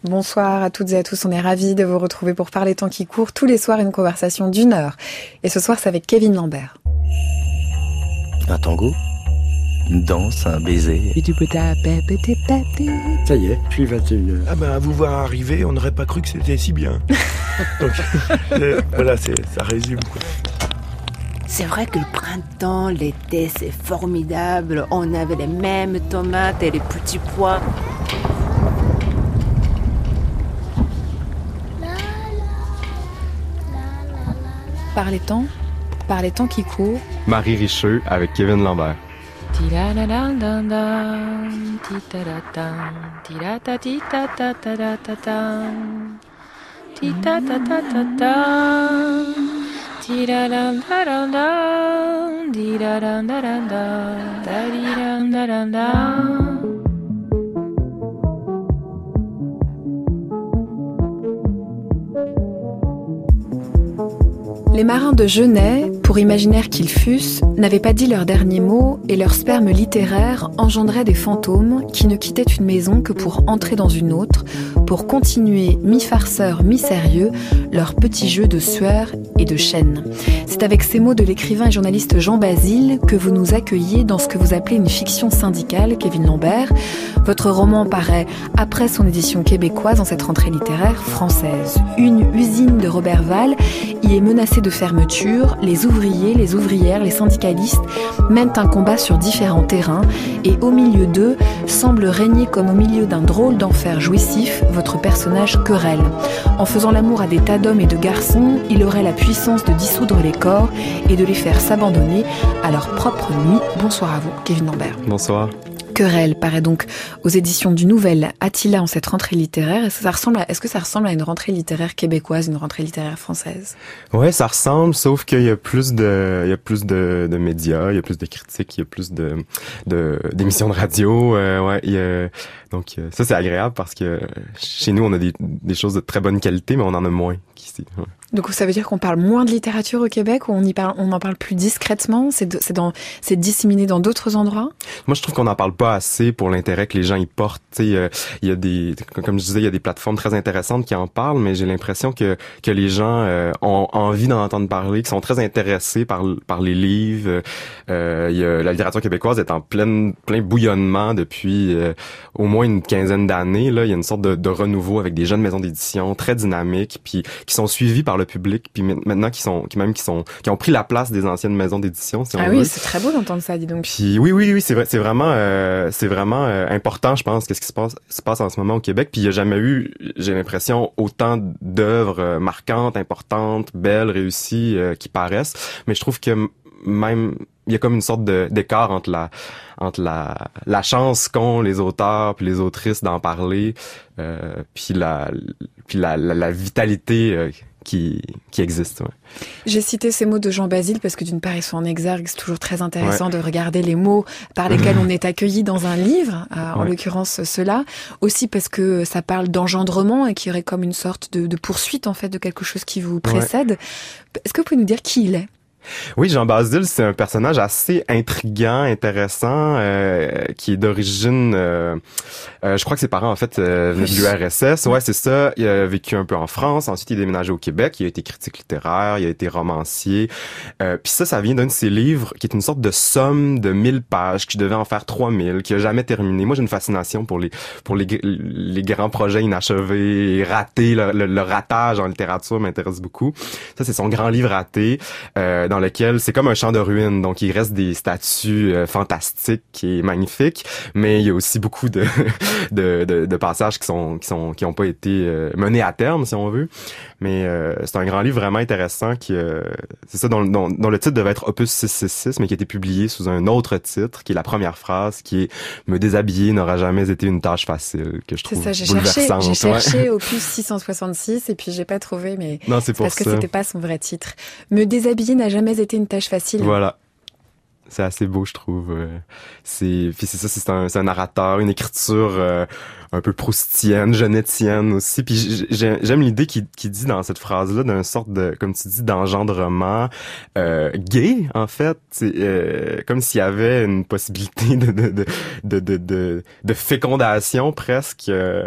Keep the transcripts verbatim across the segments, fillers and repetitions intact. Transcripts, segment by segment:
Bonsoir à toutes et à tous, on est ravis de vous retrouver pour parler temps qui court. Tous les soirs, une conversation d'une heure. Et ce soir, c'est avec Kevin Lambert. Un tango, une danse, un baiser. Ça y est, puis vingt et une heures. Ah ben, à vous voir arriver, on n'aurait pas cru que c'était si bien. Donc, euh, voilà, c'est, ça résume, quoi. C'est vrai que le printemps, l'été, c'est formidable. On avait les mêmes tomates et les petits pois. Par les temps, par les temps qui courent. Marie Richeux avec Kevin Lambert. Les marins de Genève, pour imaginaires qu'ils fussent, n'avaient pas dit leurs derniers mots et leur sperme littéraire engendrait des fantômes qui ne quittaient une maison que pour entrer dans une autre, pour continuer mi-farceur, mi-sérieux, leur petit jeu de sueur et de chaîne. C'est avec ces mots de l'écrivain et journaliste Jean Basile que vous nous accueillez dans ce que vous appelez une fiction syndicale, Kevin Lambert. Votre roman paraît après son édition québécoise en cette rentrée littéraire française. Une usine de Roberval y est menacée de fermeture. Les ouvriers, les ouvrières, les syndicalistes mènent un combat sur différents terrains et au milieu d'eux semble régner comme au milieu d'un drôle d'enfer jouissif votre personnage Querelle. En faisant l'amour à des tas d'hommes et de garçons, il aurait la puissance de dissoudre les corps et de les faire s'abandonner à leur propre nuit. Bonsoir à vous, Kevin Lambert. Bonsoir. Querelle paraît donc aux éditions du Nouvel Attila en cette rentrée littéraire. Est-ce que ça ressemble à, est-ce que ça ressemble à une rentrée littéraire québécoise, une rentrée littéraire française? Ouais, ça ressemble, sauf qu'il y a plus de, il y a plus de, de médias, il y a plus de critiques, il y a plus de, de d'émissions de radio. Euh, ouais, il y a, donc ça c'est agréable parce que chez nous on a des, des choses de très bonne qualité, mais on en a moins qu'ici. Ouais. Donc ça veut dire qu'on parle moins de littérature au Québec, ou on y parle, on en parle plus discrètement? C'est, de, c'est, dans, c'est disséminé dans d'autres endroits? Moi, je trouve qu'on n'en parle pas assez pour l'intérêt que les gens y portent. Il y a, il y a des, comme je disais, il y a des plateformes très intéressantes qui en parlent, mais j'ai l'impression que que les gens euh, ont envie d'en entendre parler, qui sont très intéressés par par les livres. Euh, il y a, la littérature québécoise est en plein plein bouillonnement depuis euh, au moins une quinzaine d'années. Là, il y a une sorte de, de renouveau avec des jeunes maisons d'édition très dynamiques, puis qui sont suivies par le public, puis maintenant qui sont, qui même qui sont, qui ont pris la place des anciennes maisons d'édition. Si on ah veut. Oui, c'est très beau d'entendre ça, dis donc. Puis oui, oui, oui, c'est vrai, c'est vraiment, euh, c'est vraiment euh, important, je pense, qu'est-ce qui se passe, se passe en ce moment au Québec. Puis il y a jamais eu, j'ai l'impression, autant d'œuvres euh, marquantes, importantes, belles, réussies euh, qui paraissent. Mais je trouve que même il y a comme une sorte de d'écart entre la entre la la chance qu'ont les auteurs puis les autrices d'en parler, euh, puis la puis la la, la vitalité euh, qui qui existe. Ouais. J'ai cité ces mots de Jean Basile parce que d'une part ils sont en exergue, c'est toujours très intéressant ouais. de regarder les mots par lesquels on est accueilli dans un livre, euh, en ouais. l'occurrence ceux-là, aussi parce que ça parle d'engendrement et qu'il y aurait comme une sorte de, de poursuite en fait de quelque chose qui vous précède. Ouais. Est-ce que vous pouvez nous dire qui il est? Oui, Jean Basile, c'est un personnage assez intriguant, intéressant, euh, qui est d'origine, euh, euh, je crois que ses parents en fait euh, venaient de l'U R S S. Ouais, c'est ça. Il a vécu un peu en France. Ensuite, il est déménagé au Québec. Il a été critique littéraire. Il a été romancier. Euh, Puis ça, ça vient d'un de ses livres qui est une sorte de somme de mille pages, qui devait en faire trois mille, qui a jamais terminé. Moi, j'ai une fascination pour les pour les les grands projets inachevés, et ratés. Le, le, le ratage en littérature m'intéresse beaucoup. Ça, c'est son grand livre raté. Euh, dans lequel c'est comme un champ de ruines, donc il reste des statues euh, fantastiques et magnifiques, mais il y a aussi beaucoup de de, de, de passages qui sont qui sont qui ont pas été euh, menés à terme, si on veut. Mais euh, c'est un grand livre vraiment intéressant qui euh, c'est ça dont, dont, dont le titre devait être Opus six cent soixante-six, mais qui a été publié sous un autre titre, qui est la première phrase, qui est Me déshabiller n'aura jamais été une tâche facile, que je trouve c'est ça, j'ai bouleversante. Cherché, j'ai cherché ouais. Opus six cent soixante-six et puis j'ai pas trouvé, mais non, c'est pour parce ça. que c'était pas son vrai titre. Me déshabiller n'a jamais été une tâche facile. Voilà. C'est assez beau, je trouve. C'est, puis c'est ça, c'est un, c'est un narrateur, une écriture euh, un peu proustienne, genettienne aussi. Puis j'aime l'idée qu'il, qu'il dit dans cette phrase-là d'une sorte de, comme tu dis, d'engendrement euh, gay, en fait. C'est euh, comme s'il y avait une possibilité de de de de de, de, de fécondation presque. Euh,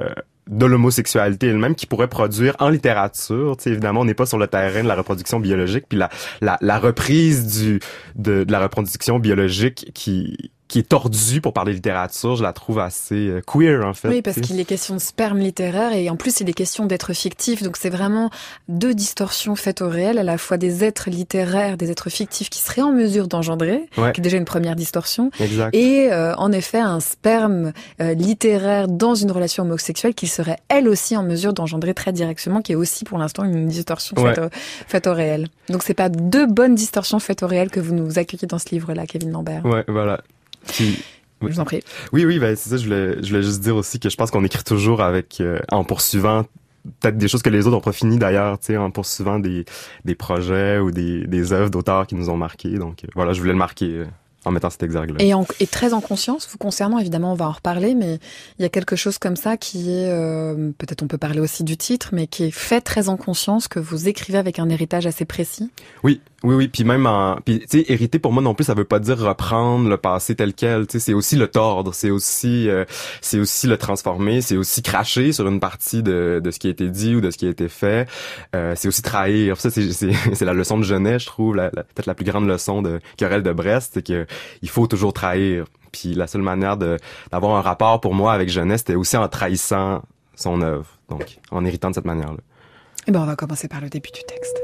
de l'homosexualité elle-même qui pourrait produire en littérature, tu sais, évidemment, on n'est pas sur le terrain de la reproduction biologique, puis la, la, la reprise du, de, de la reproduction biologique qui, qui est tordue pour parler littérature, je la trouve assez euh, queer, en fait. Oui, parce qu'il est question de sperme littéraire et en plus, il est question d'être fictif. Donc, c'est vraiment deux distorsions faites au réel, à la fois des êtres littéraires, des êtres fictifs qui seraient en mesure d'engendrer, ouais. qui est déjà une première distorsion. Exact. Et euh, en effet, un sperme euh, littéraire dans une relation homosexuelle qui serait elle aussi en mesure d'engendrer très directement, qui est aussi pour l'instant une distorsion ouais. faite, au, faite au réel. Donc, c'est pas deux bonnes distorsions faites au réel que vous nous accueillez dans ce livre-là, Kevin Lambert. Ouais, voilà. Puis, oui. Je vous en prie. Oui, oui, ben c'est ça. Je voulais, je voulais juste dire aussi que je pense qu'on écrit toujours avec, euh, en poursuivant peut-être des choses que les autres ont pas fini d'ailleurs, tu sais, en poursuivant des des projets ou des des œuvres d'auteurs qui nous ont marqués. Donc euh, voilà, je voulais le marquer euh, en mettant cet exergue-là. Et, en, et très en conscience, vous concernant, évidemment, on va en reparler, mais il y a quelque chose comme ça qui est, euh, peut-être on peut parler aussi du titre, mais qui est fait très en conscience, que vous écrivez avec un héritage assez précis. Oui, oui, oui, puis même en, puis tu sais, hériter pour moi non plus, ça veut pas dire reprendre le passé tel quel, tu sais, c'est aussi le tordre, c'est aussi, euh, c'est aussi le transformer, c'est aussi cracher sur une partie de de ce qui a été dit ou de ce qui a été fait, euh, c'est aussi trahir. Ça, c'est c'est c'est la leçon de Genet, je trouve, la, la, peut-être la plus grande leçon de Querelle de Brest, c'est que il faut toujours trahir. Puis la seule manière de d'avoir un rapport pour moi avec Genet, c'était aussi en trahissant son œuvre, donc en héritant de cette manière-là. Eh ben, on va commencer par le début du texte.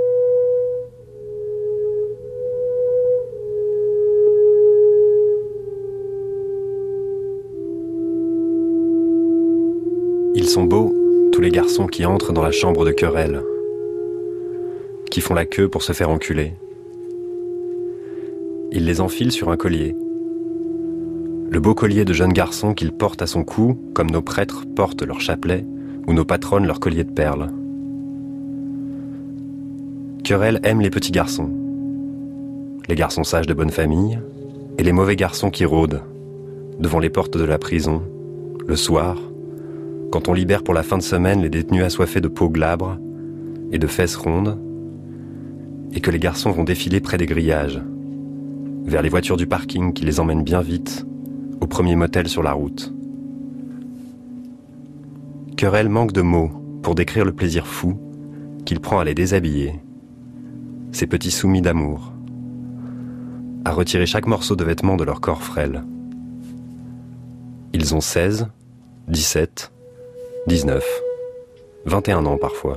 Ils sont beaux, tous les garçons qui entrent dans la chambre de querelle, qui font la queue pour se faire enculer. Il les enfile sur un collier. Le beau collier de jeune garçon qu'il porte à son cou, comme nos prêtres portent leur chapelet, ou nos patronnes leur collier de perles. Querelle aime les petits garçons, les garçons sages de bonne famille, et les mauvais garçons qui rôdent, devant les portes de la prison, le soir, quand on libère pour la fin de semaine les détenus assoiffés de peau glabre et de fesses rondes, et que les garçons vont défiler près des grillages, vers les voitures du parking qui les emmènent bien vite au premier motel sur la route. Querelle manque de mots pour décrire le plaisir fou qu'il prend à les déshabiller, ces petits soumis d'amour, à retirer chaque morceau de vêtement de leur corps frêle. Ils ont seize, dix-sept, dix-neuf, vingt et un ans parfois.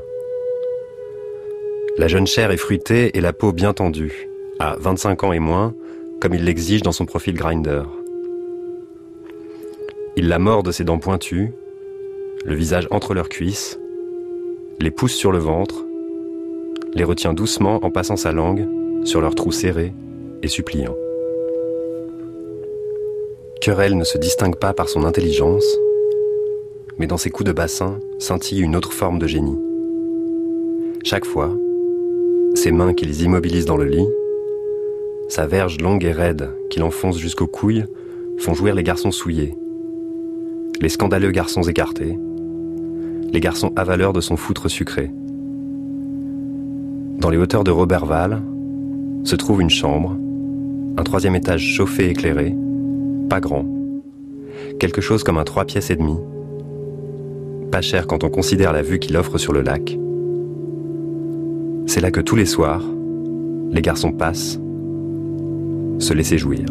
La jeune chair est fruitée et la peau bien tendue, à vingt-cinq ans et moins, comme il l'exige dans son profil Grindr. Il la mord de ses dents pointues, le visage entre leurs cuisses, les pousse sur le ventre, les retient doucement en passant sa langue sur leurs trous serrés et suppliants. Querelle ne se distingue pas par son intelligence, mais dans ses coups de bassin scintille une autre forme de génie. Chaque fois, ses mains qui les immobilisent dans le lit, sa verge longue et raide qui l'enfonce jusqu'aux couilles, font jouir les garçons souillés, les scandaleux garçons écartés, les garçons avaleurs de son foutre sucré. Dans les hauteurs de Roberval se trouve une chambre, un troisième étage chauffé et éclairé, pas grand, quelque chose comme un trois pièces et demi, pas cher quand on considère la vue qu'il offre sur le lac. C'est là que tous les soirs, les garçons passent, se laisser jouir.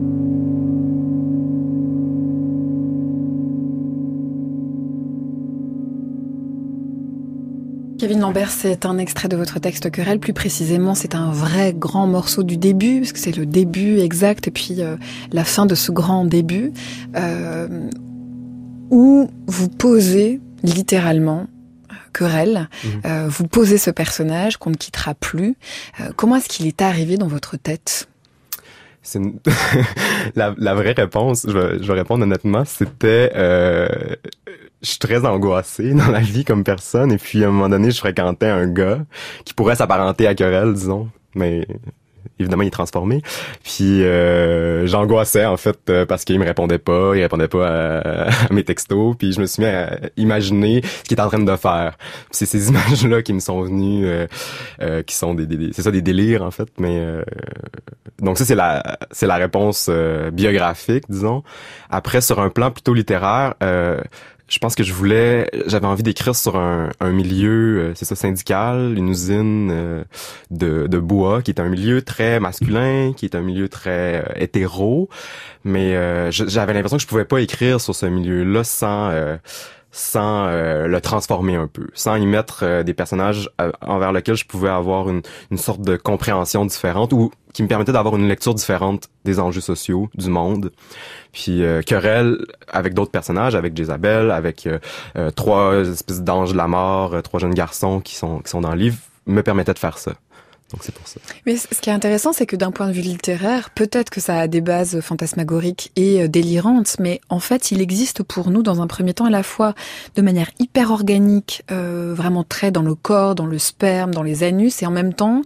Kevin Lambert, c'est un extrait de votre texte Querelle. Plus précisément, c'est un vrai grand morceau du début, parce que c'est le début exact et puis euh, la fin de ce grand début, euh, où vous posez littéralement Querelle, mmh. euh, vous posez ce personnage qu'on ne quittera plus. Euh, comment est-ce qu'il est arrivé dans votre tête ? C'est une... la, la vraie réponse, je vais, je vais répondre honnêtement, c'était... Euh... Je suis très angoissé dans la vie comme personne, et puis à un moment donné, je fréquentais un gars qui pourrait s'apparenter à Querelle, disons, mais évidemment, il est transformé. Puis euh, j'angoissais en fait euh, parce qu'il me répondait pas, il répondait pas à, à mes textos, puis je me suis mis à imaginer ce qu'il est en train de faire. Puis c'est ces images-là qui me sont venues, euh, euh, qui sont des, des c'est ça des délires en fait, mais euh, donc ça c'est la c'est la réponse euh, biographique, disons. Après, sur un plan plutôt littéraire. Euh, je pense que je voulais, j'avais envie d'écrire sur un, un milieu, euh, c'est ça, syndical, une usine euh, de, de bois, qui est un milieu très masculin, qui est un milieu très euh, hétéro, mais euh, j'avais l'impression que je pouvais pas écrire sur ce milieu-là sans euh, sans euh, le transformer un peu, sans y mettre euh, des personnages euh, envers lesquels je pouvais avoir une, une sorte de compréhension différente ou qui me permettait d'avoir une lecture différente des enjeux sociaux, du monde. Puis euh, querelle avec d'autres personnages, avec Jezabel, avec euh, euh, trois espèces d'anges de la mort, euh, trois jeunes garçons qui sont qui sont dans le livre, me permettait de faire ça. Donc c'est pour ça. Mais ce qui est intéressant, c'est que d'un point de vue littéraire, peut-être que ça a des bases fantasmagoriques et délirantes, mais en fait, il existe pour nous, dans un premier temps, à la fois de manière hyper organique, euh, vraiment très dans le corps, dans le sperme, dans les anus, et en même temps,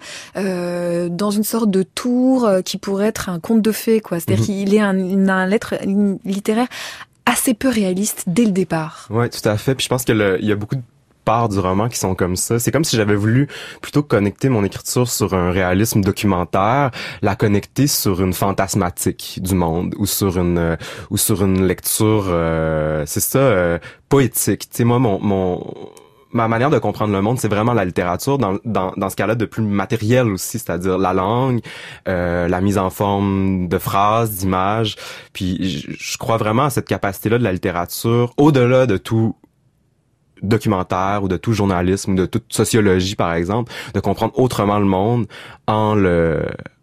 euh, dans une sorte de tour euh, qui pourrait être un conte de fées, quoi. C'est-à-dire mmh. qu'il est un, une, un lettre littéraire assez peu réaliste dès le départ. Ouais, tout à fait. Puis je pense que le, il y a beaucoup de parts du roman qui sont comme ça. C'est comme si j'avais voulu plutôt connecter mon écriture sur un réalisme documentaire, la connecter sur une fantasmatique du monde ou sur une euh, ou sur une lecture, euh, c'est ça, euh, poétique. Tu sais, moi, mon mon ma manière de comprendre le monde, c'est vraiment la littérature dans dans dans ce cas-là de plus matériel aussi, c'est-à-dire la langue, euh, la mise en forme de phrases, d'images. Puis je, je crois vraiment à cette capacité-là de la littérature, au-delà de tout documentaire ou de tout journalisme ou de toute sociologie par exemple, de comprendre autrement le monde en le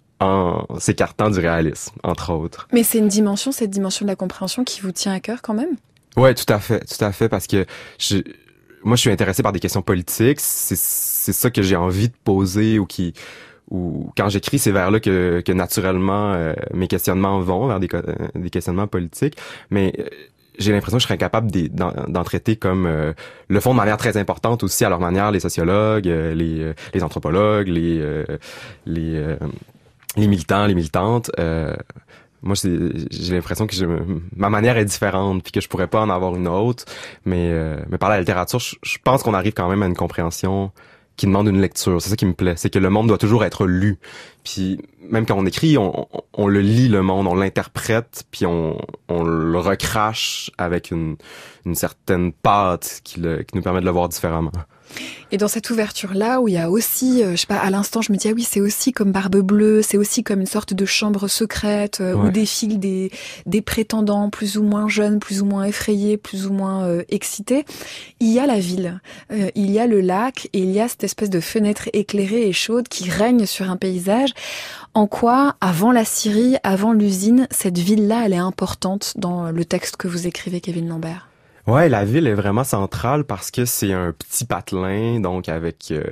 en s'écartant du réalisme, entre autres. Mais c'est une dimension, cette dimension de la compréhension qui vous tient à cœur quand même? Ouais, tout à fait, tout à fait, parce que je, moi je suis intéressé par des questions politiques, c'est c'est ça que j'ai envie de poser ou qui ou quand j'écris, c'est vers là que que naturellement euh, mes questionnements vont vers des euh, des questionnements politiques, mais euh, j'ai l'impression que je serais incapable d'en, d'en traiter comme euh, le font de manière très importante aussi à leur manière les sociologues, euh, les euh, les anthropologues, les euh, les euh, les militants, les militantes. Euh, moi, c'est, j'ai l'impression que je, ma manière est différente, puis que je pourrais pas en avoir une autre. Mais euh, mais par la littérature, je, je pense qu'on arrive quand même à une compréhension qui demande une lecture. C'est ça qui me plaît, c'est que le monde doit toujours être lu. Puis même quand on écrit, on, on, on le lit le monde, on l'interprète, puis on, on le recrache avec une, une certaine pâte qui, le, qui nous permet de le voir différemment. Et dans cette ouverture-là, où il y a aussi, euh, je sais pas, à l'instant, je me dis, ah oui, c'est aussi comme Barbe Bleue, c'est aussi comme une sorte de chambre secrète, euh, ouais. où défilent des, des prétendants plus ou moins jeunes, plus ou moins effrayés, plus ou moins euh, excités. Il y a la ville, euh, il y a le lac, et il y a cette espèce de fenêtre éclairée et chaude qui règne sur un paysage. En quoi, avant la Syrie, avant l'usine, cette ville-là, elle est importante dans le texte que vous écrivez, Kevin Lambert? Ouais, la ville est vraiment centrale parce que c'est un petit patelin, donc avec euh,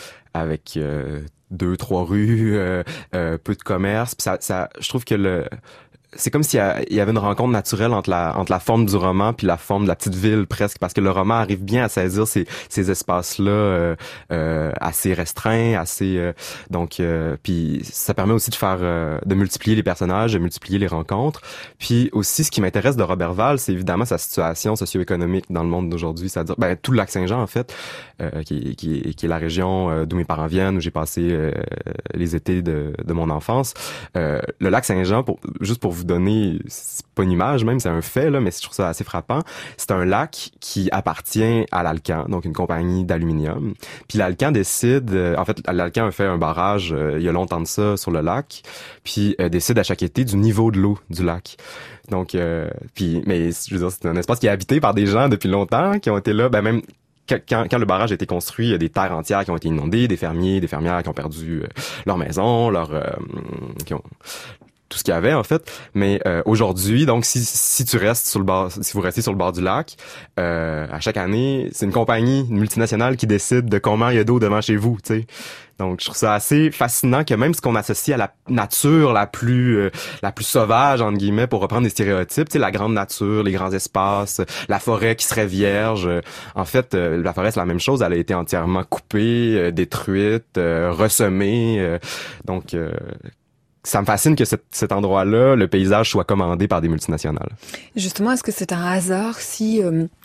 avec euh, deux, trois rues, euh, euh, peu de commerce. Puis ça, ça, je trouve que le c'est comme s'il y avait une rencontre naturelle entre la entre la forme du roman puis la forme de la petite ville presque, parce que le roman arrive bien à saisir ces ces espaces-là euh, euh, assez restreints, assez euh, donc euh, puis ça permet aussi de faire euh, de multiplier les personnages, de multiplier les rencontres. Puis aussi, ce qui m'intéresse de Roberval, c'est évidemment sa situation socio-économique dans le monde d'aujourd'hui, c'est-à-dire ben tout le Lac-Saint-Jean en fait, euh, qui qui qui est la région euh, d'où mes parents viennent, où j'ai passé euh, les étés de de mon enfance. Euh, le Lac-Saint-Jean, pour juste pour vous donner, c'est pas une image même, c'est un fait là, mais je trouve ça assez frappant. C'est un lac qui appartient à l'Alcan, donc une compagnie d'aluminium. Puis l'Alcan décide, euh, en fait, l'Alcan a fait un barrage euh, il y a longtemps de ça sur le lac, puis euh, décide à chaque été du niveau de l'eau du lac. Donc, euh, puis, mais je veux dire, c'est un espace qui est habité par des gens depuis longtemps, qui ont été là, ben même. Quand, quand le barrage a été construit, il y a des terres entières qui ont été inondées, des fermiers, des fermières qui ont perdu euh, leur maison, leur, euh, qui ont tout ce qu'il y avait en fait. Mais euh, aujourd'hui, donc si si tu restes sur le bord, si vous restez sur le bord du lac, euh, à chaque année, c'est une compagnie, une multinationale qui décide de combien il y a d'eau devant chez vous, tu sais. Donc je trouve ça assez fascinant que même ce qu'on associe à la nature la plus euh, la plus sauvage entre guillemets, pour reprendre des stéréotypes, tu sais, la grande nature, les grands espaces, la forêt qui serait vierge, euh, en fait euh, la forêt c'est la même chose, elle a été entièrement coupée, euh, détruite, euh, ressemée, euh, donc euh, ça me fascine que cet, cet endroit-là, le paysage soit commandé par des multinationales. Justement, est-ce que c'est un hasard si euh,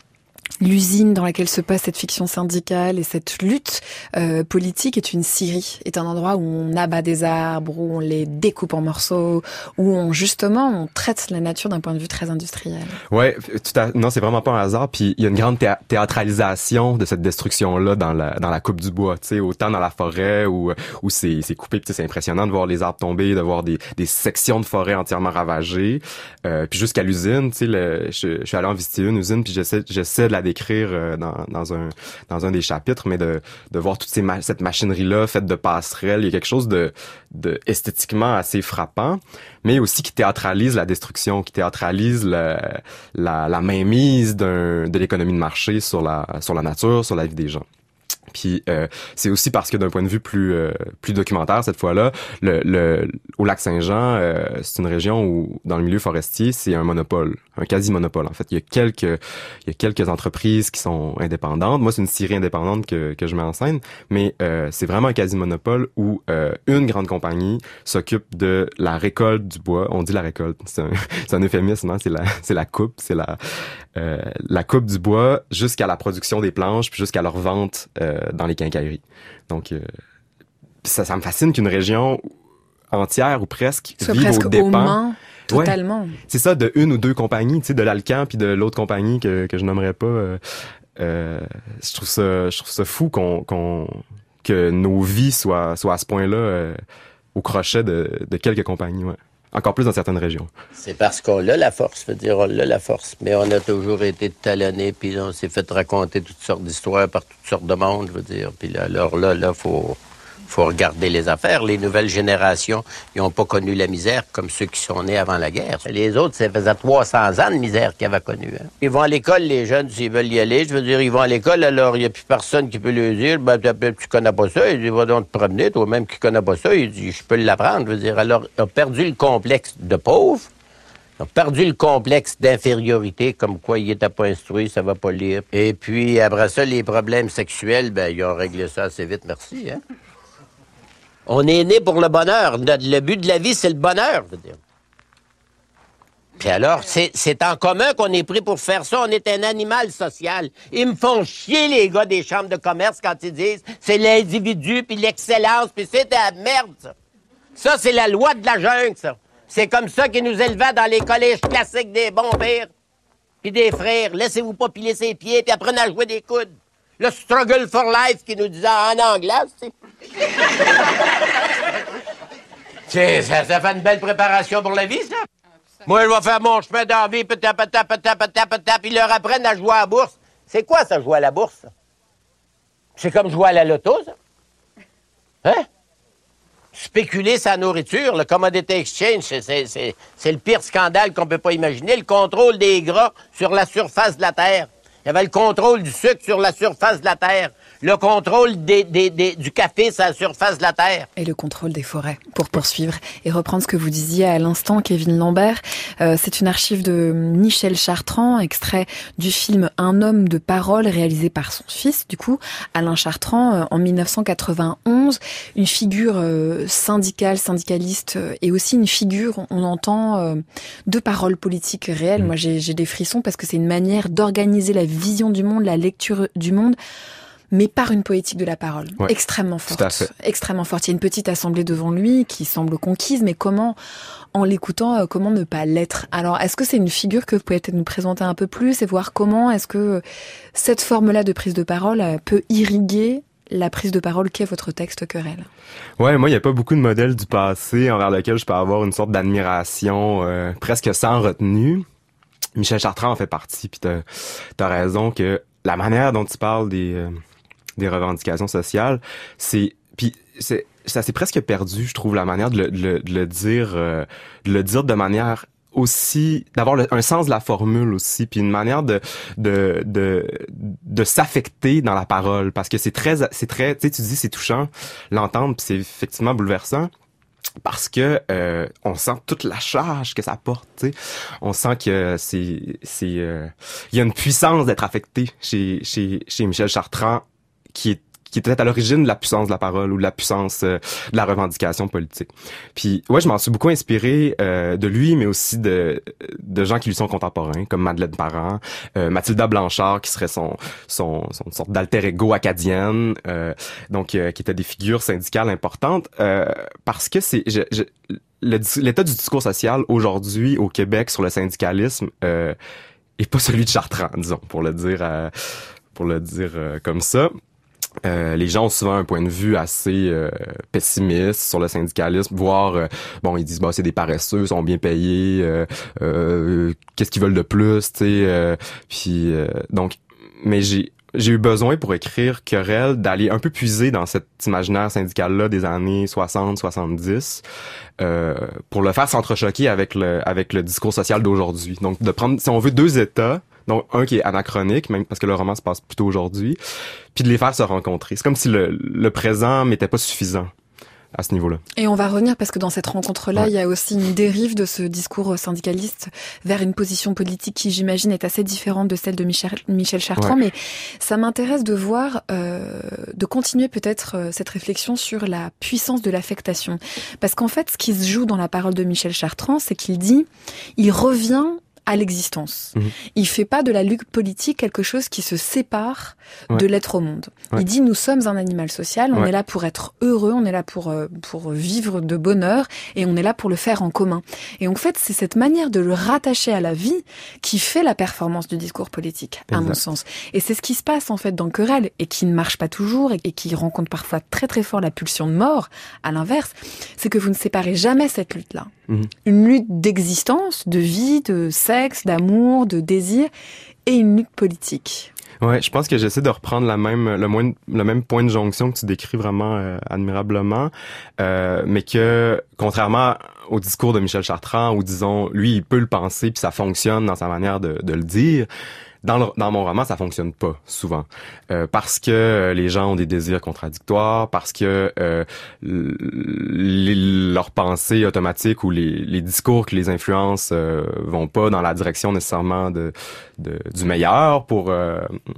l'usine dans laquelle se passe cette fiction syndicale et cette lutte euh, politique est une scierie, est un endroit où on abat des arbres, où on les découpe en morceaux, où on justement on traite la nature d'un point de vue très industriel. Ouais, tout à... non, c'est vraiment pas un hasard. Puis il y a une grande théâ- théâtralisation de cette destruction-là dans la dans la coupe du bois. Tu sais, autant dans la forêt où où c'est c'est coupé, puis c'est impressionnant de voir les arbres tomber, de voir des des sections de forêt entièrement ravagées. Euh, puis jusqu'à l'usine, tu sais, le... je, je suis allé en visiter une usine, puis j'essaie j'essaie de la décrire euh, dans, dans un dans un des chapitres, mais de de voir toute ces ma- cette machinerie là faite de passerelles, il y a quelque chose de de esthétiquement assez frappant, mais aussi qui théâtralise la destruction, qui théâtralise le, la la mainmise d'un de l'économie de marché sur la sur la nature, sur la vie des gens. Puis euh, c'est aussi parce que d'un point de vue plus euh, plus documentaire cette fois-là, le, le au lac Saint-Jean, euh, c'est une région où dans le milieu forestier, c'est un monopole, un quasi-monopole en fait. Il y a quelques il y a quelques entreprises qui sont indépendantes. Moi, c'est une série indépendante que que je mets en scène, mais euh, c'est vraiment un quasi-monopole où euh, une grande compagnie s'occupe de la récolte du bois. On dit la récolte, c'est un c'est un euphémisme, hein? c'est la c'est la coupe, c'est la euh, la coupe du bois jusqu'à la production des planches puis jusqu'à leur vente euh, dans les quincailleries. Donc, euh, ça, ça me fascine qu'une région entière ou presque Soit vive presque aux dépens. aux mains, Ouais. totalement. C'est ça, de une ou deux compagnies, tu sais, de l'Alcan puis de l'autre compagnie que que je nommerai pas. Euh, euh, je trouve ça, je trouve ça fou qu'on qu'on que nos vies soient soient à ce point-là euh, au crochet de de quelques compagnies. Ouais. Encore plus dans certaines régions. C'est parce qu'on a la force, veut dire, on a la force. Mais on a toujours été talonnés, puis on s'est fait raconter toutes sortes d'histoires par toutes sortes de monde, je veux dire. Puis là, alors là, là, faut, faut regarder les affaires. Les nouvelles générations, ils n'ont pas connu la misère comme ceux qui sont nés avant la guerre. Les autres, ça faisait trois cents ans de misère qu'ils avaient connu. Hein. Ils vont à l'école, les jeunes, s'ils veulent y aller. Je veux dire, ils vont à l'école, alors il n'y a plus personne qui peut leur dire, ben, tu connais pas ça. Il dit, va donc te promener, toi-même qui connais pas ça. Il dit, je peux l'apprendre. Je veux dire, alors, ils ont perdu le complexe de pauvre. Ils ont perdu le complexe d'infériorité, comme quoi il était pas instruit, ça va pas lire. Et puis, après ça, les problèmes sexuels, ben, ils ont réglé ça assez vite, merci, hein. On est né pour le bonheur. Le but de la vie, c'est le bonheur, je veux dire. Puis alors, c'est, c'est en commun qu'on est pris pour faire ça. On est un animal social. Ils me font chier, les gars des chambres de commerce, quand ils disent c'est l'individu, puis l'excellence, puis c'est de la merde, ça. Ça, c'est la loi de la jungle, ça. C'est comme ça qu'ils nous élevaient dans les collèges classiques des bons pères, puis des frères. Laissez-vous pas piler ses pieds, puis apprenez à jouer des coudes. Le struggle for life qui nous disait en anglais, tu sais. T'sais, ça, ça fait une belle préparation pour la vie, ça. Moi, je vais faire mon chemin dans la vie, pata, pata, pata, pata, pata, puis ils leur apprennent à jouer à la bourse. C'est quoi, ça, jouer à la bourse? Ça? C'est comme jouer à la loto, ça? Hein? Spéculer sa nourriture, le commodity exchange, c'est, c'est, c'est, c'est le pire scandale qu'on peut pas imaginer. Le contrôle des gras sur la surface de la Terre. Il y avait le contrôle du sucre sur la surface de la Terre. Le contrôle des, des, des, du café sur la surface de la Terre. Et le contrôle des forêts, pour poursuivre et reprendre ce que vous disiez à l'instant, Kevin Lambert. Euh, c'est une archive de Michel Chartrand, extrait du film Un homme de parole, réalisé par son fils, du coup, Alain Chartrand, euh, en dix-neuf cent quatre-vingt-onze. Une figure euh, syndicale, syndicaliste, euh, et aussi une figure, on entend, euh, de paroles politiques réelles. Mmh. Moi, j'ai, j'ai des frissons parce que c'est une manière d'organiser la vision du monde, la lecture du monde, mais par une poétique de la parole, ouais, extrêmement forte, tout à fait. extrêmement forte. Il y a une petite assemblée devant lui qui semble conquise, mais comment, en l'écoutant, comment ne pas l'être? Alors, est-ce que c'est une figure que vous pouvez peut-être nous présenter un peu plus et voir comment est-ce que cette forme-là de prise de parole peut irriguer la prise de parole qu'est votre texte Querelle? Ouais, moi, il n'y a pas beaucoup de modèles du passé envers lequel je peux avoir une sorte d'admiration euh, presque sans retenue. Michel Chartrand en fait partie, puis t'as, t'as raison que la manière dont tu parles des... Euh, des revendications sociales, c'est puis c'est ça s'est presque perdu, je trouve, la manière de le, de le, de le dire euh, de le dire de manière aussi d'avoir le, un sens de la formule aussi, puis une manière de de de de s'affecter dans la parole, parce que c'est très c'est très tu sais tu dis c'est touchant l'entendre, puis c'est effectivement bouleversant. Parce que euh, on sent toute la charge que ça porte, tu sais. On sent que c'est c'est il euh, y a une puissance d'être affecté chez chez chez Michel Chartrand qui est qui était à l'origine de la puissance de la parole ou de la puissance euh, de la revendication politique. Puis ouais, je m'en suis beaucoup inspiré euh, de lui, mais aussi de de gens qui lui sont contemporains, comme Madeleine Parent, euh, Mathilda Blanchard, qui serait son son, son sorte d'alter ego acadienne, euh, donc euh, qui étaient des figures syndicales importantes, euh, parce que c'est je, je, le, l'état du discours social aujourd'hui au Québec sur le syndicalisme euh, est pas celui de Chartrand, disons, pour le dire euh, pour le dire euh, comme ça. Euh, les gens ont souvent un point de vue assez euh, pessimiste sur le syndicalisme, voire euh, bon, ils disent bah c'est des paresseux, ils sont bien payés, euh, euh, qu'est-ce qu'ils veulent de plus, tu sais, euh, puis euh, donc mais j'ai j'ai eu besoin pour écrire Querelle d'aller un peu puiser dans cet imaginaire syndical-là des années soixante soixante-dix euh, pour le faire s'entrechoquer avec le avec le discours social d'aujourd'hui. Donc de prendre, si on veut, deux états, donc un qui est anachronique, même parce que le roman se passe plutôt aujourd'hui, puis de les faire se rencontrer. C'est comme si le, le présent n'était pas suffisant à ce niveau-là. Et on va revenir parce que dans cette rencontre-là, ouais. il y a aussi une dérive de ce discours syndicaliste vers une position politique qui, j'imagine, est assez différente de celle de Michel, Michel Chartrand. Ouais. Mais ça m'intéresse de voir, euh, de continuer peut-être euh, cette réflexion sur la puissance de l'affectation. Parce qu'en fait, ce qui se joue dans la parole de Michel Chartrand, c'est qu'il dit, il revient à l'existence. Mmh. Il fait pas de la lutte politique quelque chose qui se sépare ouais. de l'être au monde. Ouais. Il dit nous sommes un animal social, on ouais. est là pour être heureux, on est là pour euh, pour vivre de bonheur et on est là pour le faire en commun. Et en fait, c'est cette manière de le rattacher à la vie qui fait la performance du discours politique, exact. À mon sens. Et c'est ce qui se passe en fait dans Querelle et qui ne marche pas toujours et, et qui rencontre parfois très très fort la pulsion de mort. À l'inverse, c'est que vous ne séparez jamais cette lutte-là. Mmh. Une lutte d'existence, de vie, de sexe, d'amour, de désir, et une lutte politique. Ouais, je pense que j'essaie de reprendre la même, le, moins, le même point de jonction que tu décris vraiment euh, admirablement, euh, mais que, contrairement au discours de Michel Chartrand, où disons, lui, il peut le penser, puis ça fonctionne dans sa manière de, de le dire, Dans, le, dans mon roman, ça fonctionne pas souvent euh, parce que les gens ont des désirs contradictoires, parce que euh, les, leurs pensées automatiques ou les, les discours qui les influencent euh, vont pas dans la direction nécessairement de, de du meilleur pour euh,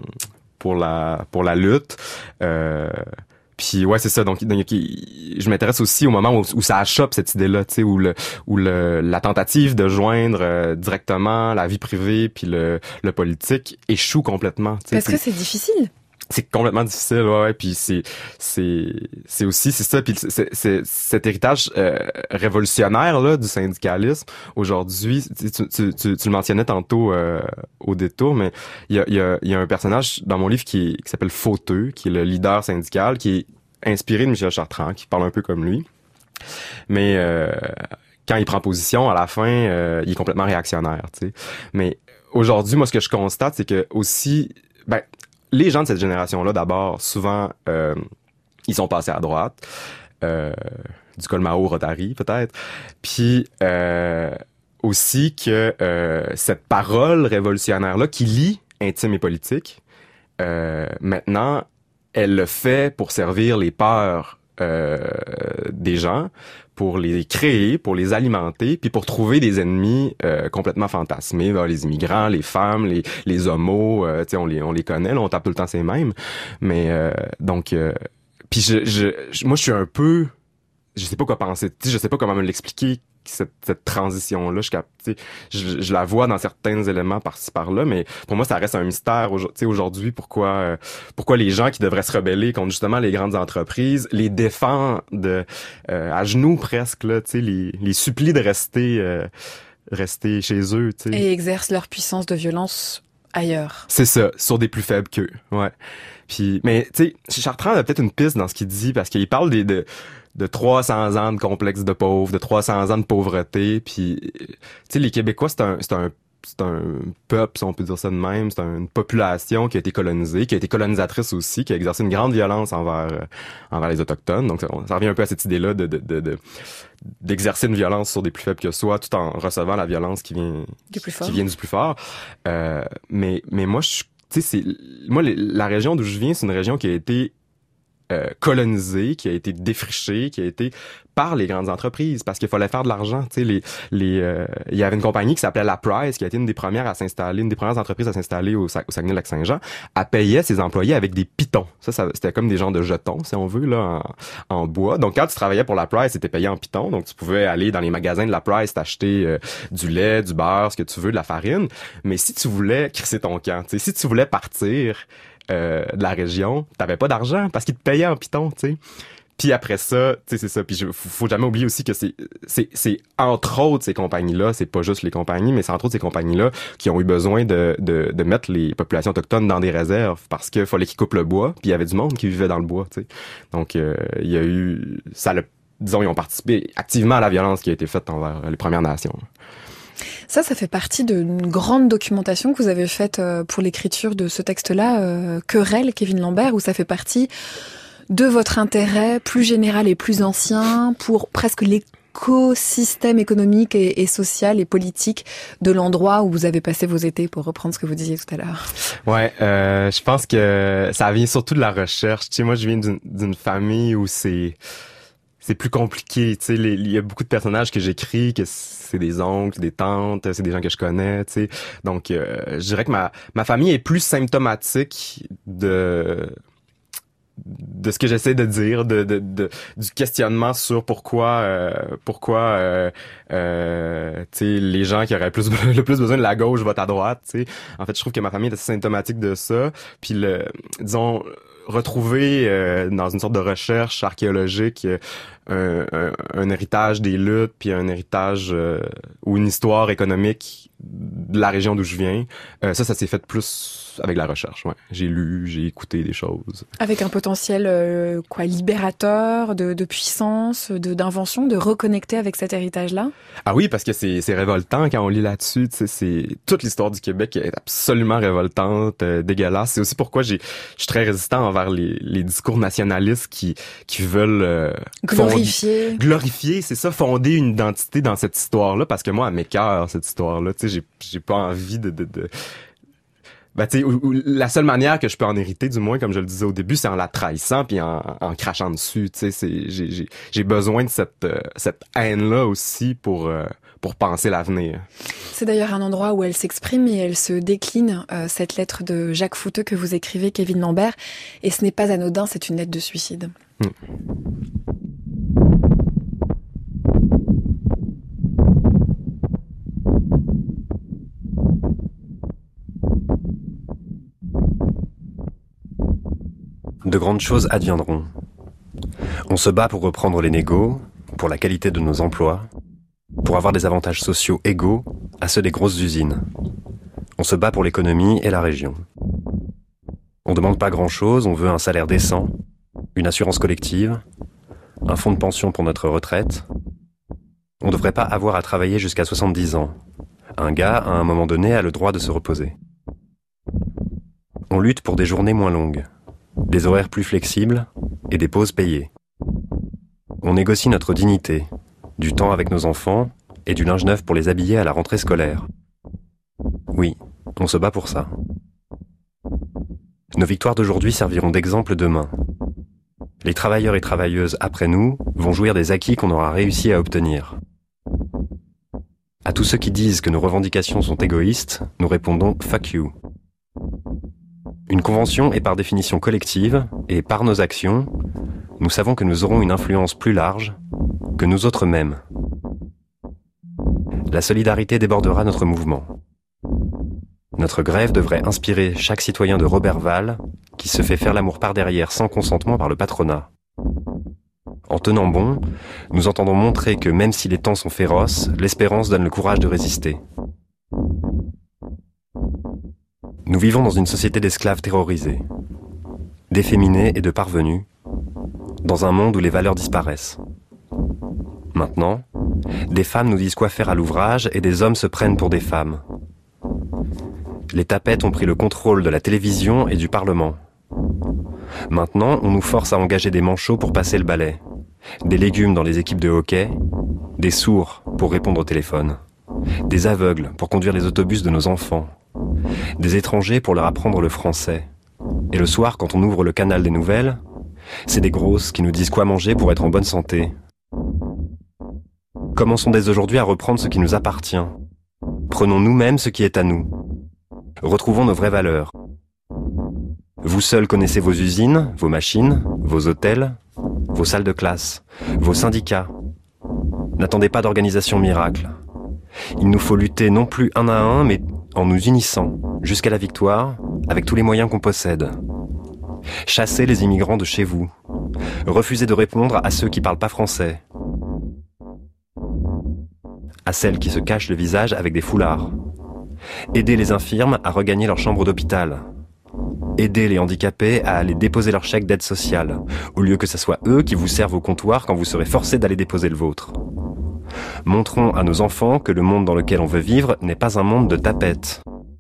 pour la pour la lutte. Euh, Puis ouais, c'est ça. Donc, donc je m'intéresse aussi au moment où, où ça achoppe cette idée-là, tu sais, où le où le la tentative de joindre euh, directement la vie privée puis le le politique échoue complètement. Parce puis, que c'est difficile. C'est complètement difficile, ouais. ouais puis c'est c'est c'est aussi c'est ça. Puis c'est, c'est cet héritage euh, révolutionnaire là du syndicalisme aujourd'hui. Tu tu tu, tu, tu le mentionnais tantôt euh, au détour, mais il y a il y a il y a un personnage dans mon livre qui, qui s'appelle Fauteux, qui est le leader syndical, qui est inspiré de Michel Chartrand, qui parle un peu comme lui, mais euh, quand il prend position à la fin, euh, il est complètement réactionnaire, tu sais. Mais aujourd'hui, moi, ce que je constate, c'est que aussi, ben les gens de cette génération-là, d'abord, souvent, euh, ils sont passés à droite, euh, du Colmao, Rotary, peut-être. Puis euh, aussi que euh, cette parole révolutionnaire-là, qui lie intime et politique, euh, maintenant, elle le fait pour servir les peurs euh, des gens, pour les créer, pour les alimenter, puis pour trouver des ennemis euh, complètement fantasmés, là, les immigrants, les femmes, les les homos, euh, tu sais, on les on les connaît, là, on tape tout le temps ces mêmes. Mais euh, donc, euh, puis je, je, je, moi, je suis un peu, je sais pas quoi penser, tu sais, je sais pas comment me l'expliquer cette, cette transition là, je, je je la vois dans certains éléments par-ci par-là, mais pour moi ça reste un mystère tu sais aujourd'hui pourquoi euh, pourquoi les gens qui devraient se rebeller contre justement les grandes entreprises les défendent de euh, à genoux presque là, tu sais les les supplient de rester euh, rester chez eux, tu sais, et exercent leur puissance de violence ailleurs. C'est ça, sur des plus faibles qu'eux. Ouais. Puis mais tu sais, Chartrand a peut-être une piste dans ce qu'il dit parce qu'il parle des de de trois cents ans de complexe de pauvre, de trois cents ans de pauvreté, puis tu sais les Québécois c'est un c'est un c'est un peuple, si on peut dire ça de même, c'est une population qui a été colonisée, qui a été colonisatrice aussi, qui a exercé une grande violence envers euh, envers les autochtones. Donc ça, ça revient un peu à cette idée-là de de de, de d'exercer une violence sur des plus faibles que soi, tout en recevant la violence qui vient du plus fort. qui vient du plus fort. Euh, mais mais moi je tu sais c'est moi les, la région d'où je viens, c'est une région qui a été euh, colonisé, qui a été défriché, qui a été par les grandes entreprises, parce qu'il fallait faire de l'argent. Tu sais, les, les, euh, il y avait une compagnie qui s'appelait La Price, qui a été une des premières à s'installer, une des premières entreprises à s'installer au, au Saguenay-Lac-Saint-Jean. Elle payait ses employés avec des pitons. Ça, ça c'était comme des genres de jetons, si on veut, là, en, en bois. Donc, quand tu travaillais pour La Price, c'était payé en pitons. Donc, tu pouvais aller dans les magasins de La Price, t'acheter euh, du lait, du beurre, ce que tu veux, de la farine. Mais si tu voulais crisser ton camp, tu sais, si tu voulais partir euh, de la région, t'avais pas d'argent parce qu'ils te payaient en pitons, tu sais. Puis après ça, tu sais, c'est ça. Puis il faut, faut jamais oublier aussi que c'est, c'est, c'est entre autres ces compagnies-là, c'est pas juste les compagnies, mais c'est entre autres ces compagnies-là qui ont eu besoin de, de, de mettre les populations autochtones dans des réserves parce qu'il fallait qu'ils coupent le bois. Puis il y avait du monde qui vivait dans le bois, tu sais. Donc euh, il y a eu, ça l'a, disons, ils ont participé activement à la violence qui a été faite envers les Premières Nations. Ça, ça fait partie d'une grande documentation que vous avez faite pour l'écriture de ce texte-là, euh, Querelle, Kevin Lambert, où ça fait partie de votre intérêt plus général et plus ancien pour presque l'écosystème économique et, et social et politique de l'endroit où vous avez passé vos étés, pour reprendre ce que vous disiez tout à l'heure. Ouais, euh, je pense que ça vient surtout de la recherche. Tu sais, moi, je viens d'une, d'une famille où c'est c'est plus compliqué. Tu sais, il y a beaucoup de personnages que j'écris que c'est des oncles, des tantes, c'est des gens que je connais. Tu sais, donc euh, je dirais que ma ma famille est plus symptomatique de de ce que j'essaie de dire, de, de, de du questionnement sur pourquoi euh, pourquoi euh, euh, tu sais, les gens qui auraient plus le plus besoin de la gauche votent à droite. Tu sais, en fait, je trouve que ma famille est assez symptomatique de ça. Puis le, disons, retrouver euh, dans une sorte de recherche archéologique euh, un, un, un héritage des luttes, puis un héritage euh, ou une histoire économique de la région d'où je viens. Euh, ça, ça s'est fait plus avec la recherche. Ouais. J'ai lu, j'ai écouté des choses. Avec un potentiel euh, quoi, libérateur, de, de puissance, de d'invention, de reconnecter avec cet héritage-là. Ah oui, parce que c'est c'est révoltant quand on lit là-dessus. Tu sais, c'est toute l'histoire du Québec est absolument révoltante, euh, dégueulasse. C'est aussi pourquoi j'ai je suis très résistant envers les les discours nationalistes qui qui veulent euh, glorifier, fonder, glorifier, c'est ça, fonder une identité dans cette histoire-là. Parce que moi, elle m'écoeure cette histoire-là. Tu sais, j'ai j'ai pas envie de de, de Ben, tu sais, la seule manière que je peux en hériter, du moins, comme je le disais au début, c'est en la trahissant puis en, en crachant dessus. Tu sais, c'est, j'ai, j'ai, j'ai besoin de cette, euh, cette haine-là aussi pour, euh, pour penser l'avenir. C'est d'ailleurs un endroit où elle s'exprime et elle se décline, euh, cette lettre de Jacques Fouteux que vous écrivez, Kevin Lambert. Et ce n'est pas anodin, c'est une lettre de suicide. Mmh. De grandes choses adviendront. On se bat pour reprendre les négos, pour la qualité de nos emplois, pour avoir des avantages sociaux égaux à ceux des grosses usines. On se bat pour l'économie et la région. On ne demande pas grand-chose, on veut un salaire décent, une assurance collective, un fonds de pension pour notre retraite. On ne devrait pas avoir à travailler jusqu'à soixante-dix ans. Un gars, à un moment donné, a le droit de se reposer. On lutte pour des journées moins longues, des horaires plus flexibles et des pauses payées. On négocie notre dignité, du temps avec nos enfants et du linge neuf pour les habiller à la rentrée scolaire. Oui, on se bat pour ça. Nos victoires d'aujourd'hui serviront d'exemple demain. Les travailleurs et travailleuses après nous vont jouir des acquis qu'on aura réussi à obtenir. À tous ceux qui disent que nos revendications sont égoïstes, nous répondons « fuck you ». Une convention est par définition collective, et par nos actions, nous savons que nous aurons une influence plus large que nous autres mêmes. La solidarité débordera notre mouvement. Notre grève devrait inspirer chaque citoyen de Roberval qui se fait faire l'amour par derrière sans consentement par le patronat. En tenant bon, nous entendons montrer que même si les temps sont féroces, l'espérance donne le courage de résister. Nous vivons dans une société d'esclaves terrorisés, d'efféminés et de parvenus, dans un monde où les valeurs disparaissent. Maintenant, des femmes nous disent quoi faire à l'ouvrage et des hommes se prennent pour des femmes. Les tapettes ont pris le contrôle de la télévision et du Parlement. Maintenant, on nous force à engager des manchots pour passer le balai, des légumes dans les équipes de hockey, des sourds pour répondre au téléphone, des aveugles pour conduire les autobus de nos enfants, des étrangers pour leur apprendre le français. Et le soir, quand on ouvre le canal des nouvelles, C'est des grosses qui nous disent quoi manger pour être en bonne santé. Commençons dès aujourd'hui à reprendre ce qui nous appartient. Prenons nous-mêmes ce qui est à nous. Retrouvons nos vraies valeurs. Vous seuls connaissez vos usines, vos machines, vos hôtels, vos salles de classe, vos syndicats. N'attendez pas d'organisation miracle. Il nous faut lutter non plus un à un, mais en nous unissant, jusqu'à la victoire, avec tous les moyens qu'on possède. Chassez les immigrants de chez vous. Refusez de répondre à ceux qui parlent pas français. À celles qui se cachent le visage avec des foulards. Aidez les infirmes à regagner leur chambre d'hôpital. Aidez les handicapés à aller déposer leur chèque d'aide sociale, au lieu que ce soit eux qui vous servent au comptoir quand vous serez forcés d'aller déposer le vôtre. Montrons à nos enfants que le monde dans lequel on veut vivre n'est pas un monde de tapettes.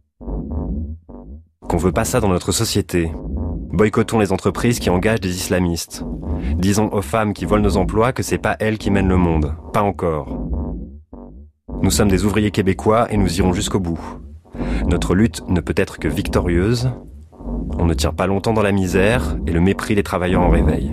Qu'on veut pas ça dans notre société. Boycottons les entreprises qui engagent des islamistes. Disons aux femmes qui volent nos emplois que c'est pas elles qui mènent le monde. Pas encore. Nous sommes des ouvriers québécois et nous irons jusqu'au bout. Notre lutte ne peut être que victorieuse. On ne tient pas longtemps dans la misère et le mépris des travailleurs en réveil.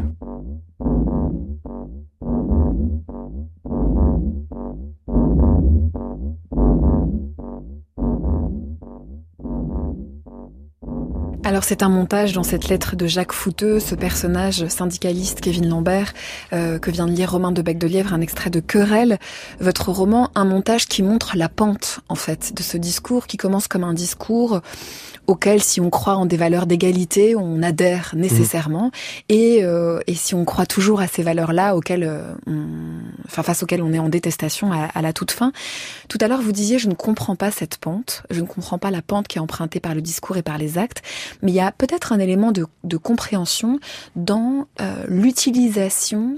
Alors c'est un montage dans cette lettre de Jacques Fouteux, ce personnage syndicaliste Kevin Lambert, euh, que vient de lire Romain de Bec-de-Lièvre, un extrait de Querelle. Votre roman, un montage qui montre la pente, en fait, de ce discours qui commence comme un discours auquel, si on croit en des valeurs d'égalité, on adhère nécessairement. Mmh. Et, euh, et si on croit toujours à ces valeurs-là, auxquelles euh, on, enfin, face auxquelles on est en détestation à, à la toute fin. Tout à l'heure, vous disiez, je ne comprends pas cette pente. Je ne comprends pas la pente qui est empruntée par le discours et par les actes. Mais il y a peut-être un élément de, de compréhension dans euh, l'utilisation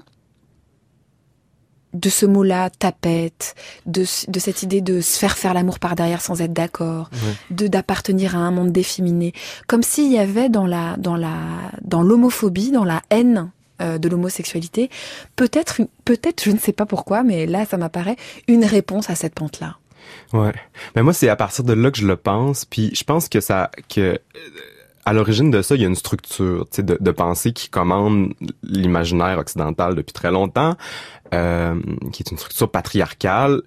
de ce mot-là, tapette, de, de cette idée de se faire faire l'amour par derrière sans être d'accord, ouais. de d'appartenir à un monde déféminé, comme s'il y avait dans la dans la dans l'homophobie, dans la haine euh, de l'homosexualité, peut-être peut-être je ne sais pas pourquoi, mais là ça m'apparaît une réponse à cette pente-là. Ouais, mais moi c'est à partir de là que je le pense, puis je pense que ça que à l'origine de ça, il y a une structure, tu sais, de, de pensée qui commande l'imaginaire occidental depuis très longtemps, euh, qui est une structure patriarcale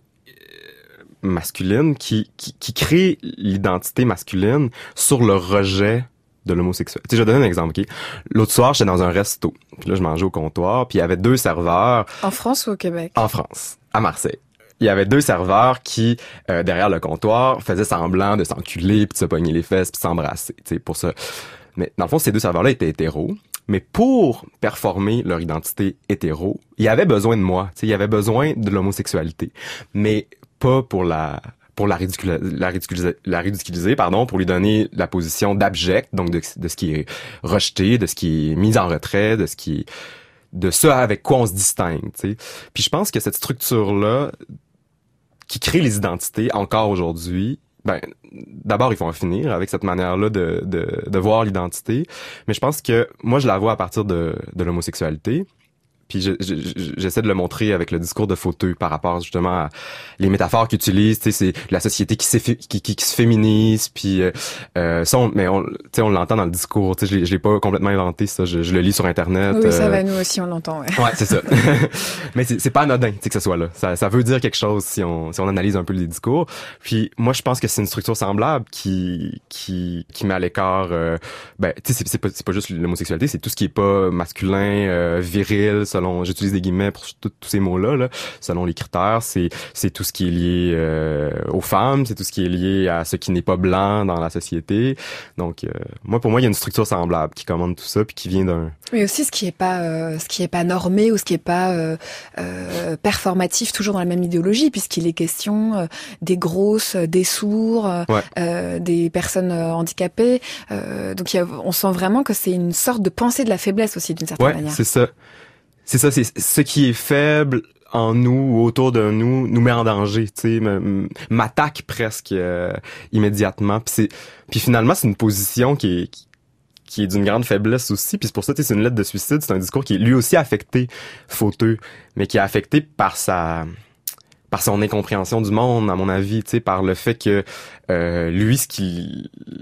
masculine qui, qui, qui crée l'identité masculine sur le rejet de l'homosexuel. Tu sais, je vais donner un exemple, ok? L'autre soir, j'étais dans un resto, puis là, je mangeais au comptoir, puis il y avait deux serveurs. En France ou au Québec? En France, à Marseille. Il y avait deux serveurs qui, euh, derrière le comptoir, faisaient semblant de s'enculer, puis de se pogner les fesses, puis de s'embrasser, tu sais, pour ça. Mais dans le fond, ces deux serveurs-là étaient hétéros. Mais pour performer leur identité hétéro, il y avait besoin de moi, tu sais, il y avait besoin de l'homosexualité. Mais pas pour la... pour la ridiculiser, la ridiculiser, la ridiculiser, pardon, pour lui donner la position d'abject, donc de, de ce qui est rejeté, de ce qui est mis en retrait, de ce qui de ce avec quoi on se distingue, tu sais. Puis je pense que cette structure-là, qui crée les identités encore aujourd'hui, ben d'abord il faut en finir avec cette manière-là de de, de voir l'identité, mais je pense que moi je la vois à partir de de l'homosexualité. Puis je, je, j'essaie de le montrer avec le discours de Fouteux par rapport justement à les métaphores qu'il utilise, tu sais, c'est la société qui, qui, qui, qui se féminise, puis euh, ça, on, mais on, tu sais, on l'entend dans le discours, tu sais, je l'ai, je l'ai pas complètement inventé, ça, je, je le lis sur internet. Oui, ça euh, va, nous aussi on l'entend, ouais. Ouais, c'est ça. Mais c'est, c'est pas anodin, tu sais, que ce soit là. Ça, ça veut dire quelque chose si on, si on analyse un peu les discours. Puis moi, je pense que c'est une structure semblable qui, qui, qui met à l'écart, euh, ben, tu sais, c'est, c'est pas, c'est pas juste l'homosexualité, c'est tout ce qui est pas masculin, euh, viril, selon, j'utilise des guillemets pour tous ces mots-là, là, selon les critères, c'est c'est tout ce qui est lié euh, aux femmes, c'est tout ce qui est lié à ce qui n'est pas blanc dans la société. Donc, euh, moi, pour moi, il y a une structure semblable qui commande tout ça, puis qui vient d'un... Mais aussi ce qui est pas euh, ce qui est pas normé ou ce qui est pas euh, euh, performatif, toujours dans la même idéologie, puisqu'il est question euh, des grosses, des sourds, ouais. euh, des personnes handicapées. Euh, donc, il y a, on sent vraiment que c'est une sorte de pensée de la faiblesse aussi, d'une certaine ouais, manière. C'est ça. C'est ça, c'est ce qui est faible en nous ou autour de nous nous met en danger, tu sais, m'attaque presque euh, immédiatement. Puis c'est, puis finalement c'est une position qui est qui, qui est d'une grande faiblesse aussi. Puis c'est pour ça, tu sais, c'est une lettre de suicide, c'est un discours qui est lui aussi affecté, Fouteux, mais qui est affecté par sa par son incompréhension du monde, à mon avis, tu sais, par le fait que euh, lui, ce qu'il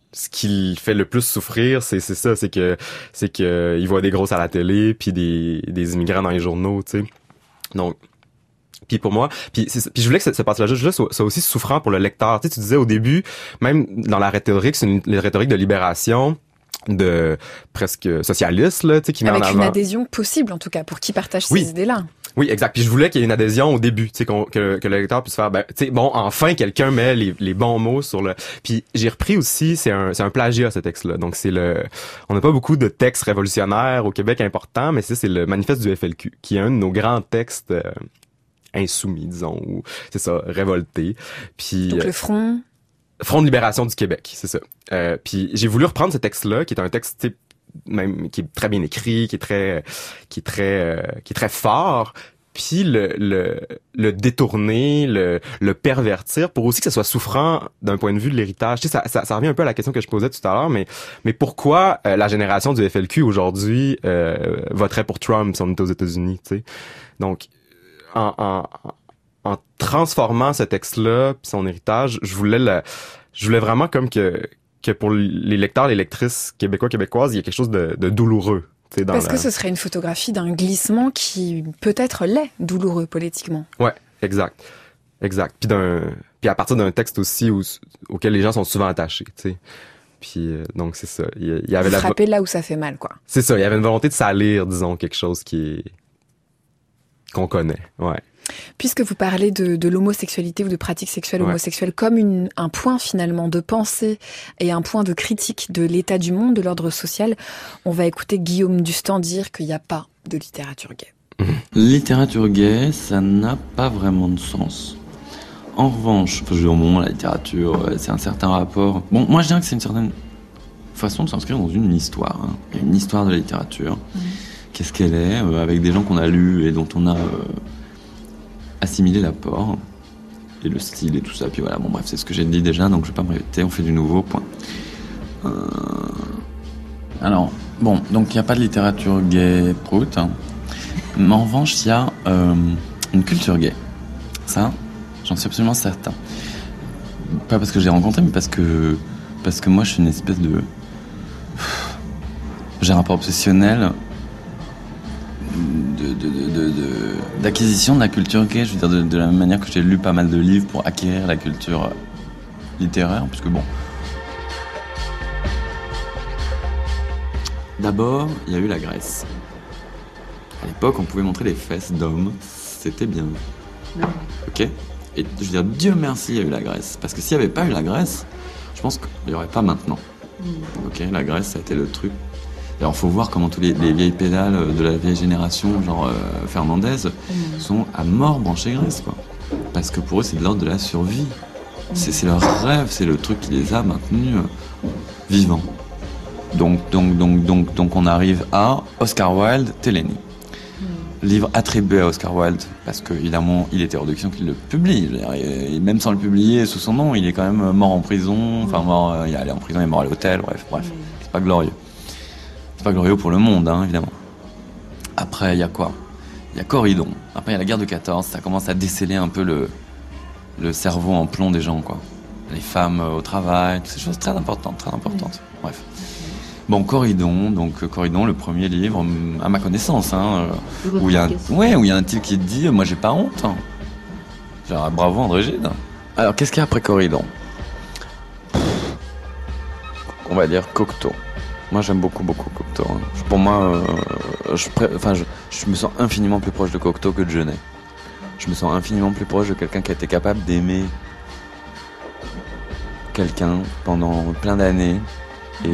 ce qui le fait le plus souffrir, c'est c'est ça, c'est que c'est que il voit des grosses à la télé, puis des des immigrants dans les journaux, tu sais. Donc puis pour moi, puis, c'est, puis je voulais que ce, ce passage-là soit, soit aussi souffrant pour le lecteur. Tu sais, tu disais au début, même dans la rhétorique, c'est une, une rhétorique de libération, de presque socialiste, là, tu sais, qui met en avant. Avec une adhésion possible, en tout cas, pour qui partage oui. ces idées-là. Oui, exact. Puis je voulais qu'il y ait une adhésion au début, tu sais, qu'on, que, que le lecteur puisse faire, ben, tu sais, bon, enfin, quelqu'un met les, les bons mots sur le. Puis j'ai repris aussi, c'est un, c'est un plagiat ce texte-là. Donc c'est le, on n'a pas beaucoup de textes révolutionnaires au Québec importants, mais c'est c'est le manifeste du F L Q, qui est un de nos grands textes. Euh, insoumis, disons, ou c'est ça, révolté. Puis donc le Front Front de libération du Québec, c'est ça. Euh, puis j'ai voulu reprendre ce texte-là, qui est un texte même qui est très bien écrit, qui est très, qui est très, euh, qui est très fort. Puis le, le, le détourner, le, le pervertir, pour aussi que ça soit souffrant d'un point de vue de l'héritage. Tu sais, ça, ça, ça revient un peu à la question que je posais tout à l'heure, mais, mais pourquoi euh, la génération du F L Q aujourd'hui euh, voterait pour Trump si on était aux États-Unis, tu sais? Donc En, en, en transformant ce texte-là puis son héritage, je voulais le, je voulais vraiment comme que que pour les lecteurs, les lectrices québécois, québécoises, il y a quelque chose de, de douloureux. Dans Parce la... que ce serait une photographie d'un glissement qui peut-être l'est douloureux politiquement. Ouais, exact, exact. Puis d'un, puis à partir d'un texte aussi où, auquel les gens sont souvent attachés, tu sais. Puis euh, donc c'est ça. Il y, y avait Vous la frappez là où ça fait mal, quoi. C'est ça. Il y avait une volonté de salir, disons, quelque chose qui est qu'on connaît, ouais. Puisque vous parlez de, de l'homosexualité ou de pratiques sexuelles ouais. homosexuelles comme une, un point finalement de pensée et un point de critique de l'état du monde, de l'ordre social, on va écouter Guillaume Dustan dire qu'il n'y a pas de littérature gay. Littérature gay, ça n'a pas vraiment de sens. En revanche, enfin, je veux dire, bon, la littérature, c'est un certain rapport. Bon, moi je dirais que c'est une certaine façon de s'inscrire dans une histoire. Hein. Il y a une histoire de la littérature. Mmh. Qu'est-ce qu'elle est, euh, avec des gens qu'on a lus et dont on a euh, assimilé l'apport et le style et tout ça. Puis voilà, bon bref, c'est ce que j'ai dit déjà, donc je vais pas me répéter, on fait du nouveau, point. Euh... Alors, bon, donc il n'y a pas de littérature gay prout, hein. Mais en revanche, il y a euh, une culture gay. Ça, j'en suis absolument certain. Pas parce que j'ai rencontré, mais parce que, parce que moi, je suis une espèce de... J'ai un rapport obsessionnel de, de, de, de, de, d'acquisition de la culture gay, je veux dire, de, de la même manière que j'ai lu pas mal de livres pour acquérir la culture littéraire, parce que bon... D'abord, il y a eu la Grèce. À l'époque, on pouvait montrer les fesses d'hommes, c'était bien. Ok ? Et je veux dire, Dieu merci, il y a eu la Grèce. Parce que s'il n'y avait pas eu la Grèce, je pense qu'il n'y aurait pas maintenant. Ok ? La Grèce, ça a été le truc. Alors, faut voir comment tous les, les vieilles pédales de la vieille génération, genre euh, Fernandez, mmh. sont à mort branchés Grèce, quoi. Parce que pour eux, c'est de l'ordre de la survie. Mmh. C'est, c'est leur rêve, c'est le truc qui les a maintenus euh, vivants. Donc, donc, donc, donc, donc, on arrive à Oscar Wilde, Télénie. Mmh. Livre attribué à Oscar Wilde, parce que, évidemment, il était hors de question qu'il le publie. Et même sans le publier sous son nom, il est quand même mort en prison, enfin, mort, euh, il est allé en prison, il est mort à l'hôtel, bref, bref. Mmh. C'est pas glorieux. C'est pas glorieux pour le monde, hein, évidemment. Après, il y a quoi ? Il y a Corydon. Après, il y a la guerre de quatorze. Ça commence à déceler un peu le, le cerveau en plomb des gens, quoi. Les femmes au travail, toutes ces choses très importantes, très importantes. Mmh. Bref. Bon, Corydon, donc Corydon, le premier livre, à ma connaissance, hein, où il y a un, ouais, où il y a un type qui te dit, moi, j'ai pas honte. Hein. Genre, bravo, André Gide. Alors, qu'est-ce qu'il y a après Corydon ? On va dire Cocteau. Moi, j'aime beaucoup, beaucoup Cocteau. Hein. Pour moi, euh, je, pré... enfin, je, je me sens infiniment plus proche de Cocteau que de Genet. Je me sens infiniment plus proche de quelqu'un qui a été capable d'aimer quelqu'un pendant plein d'années et,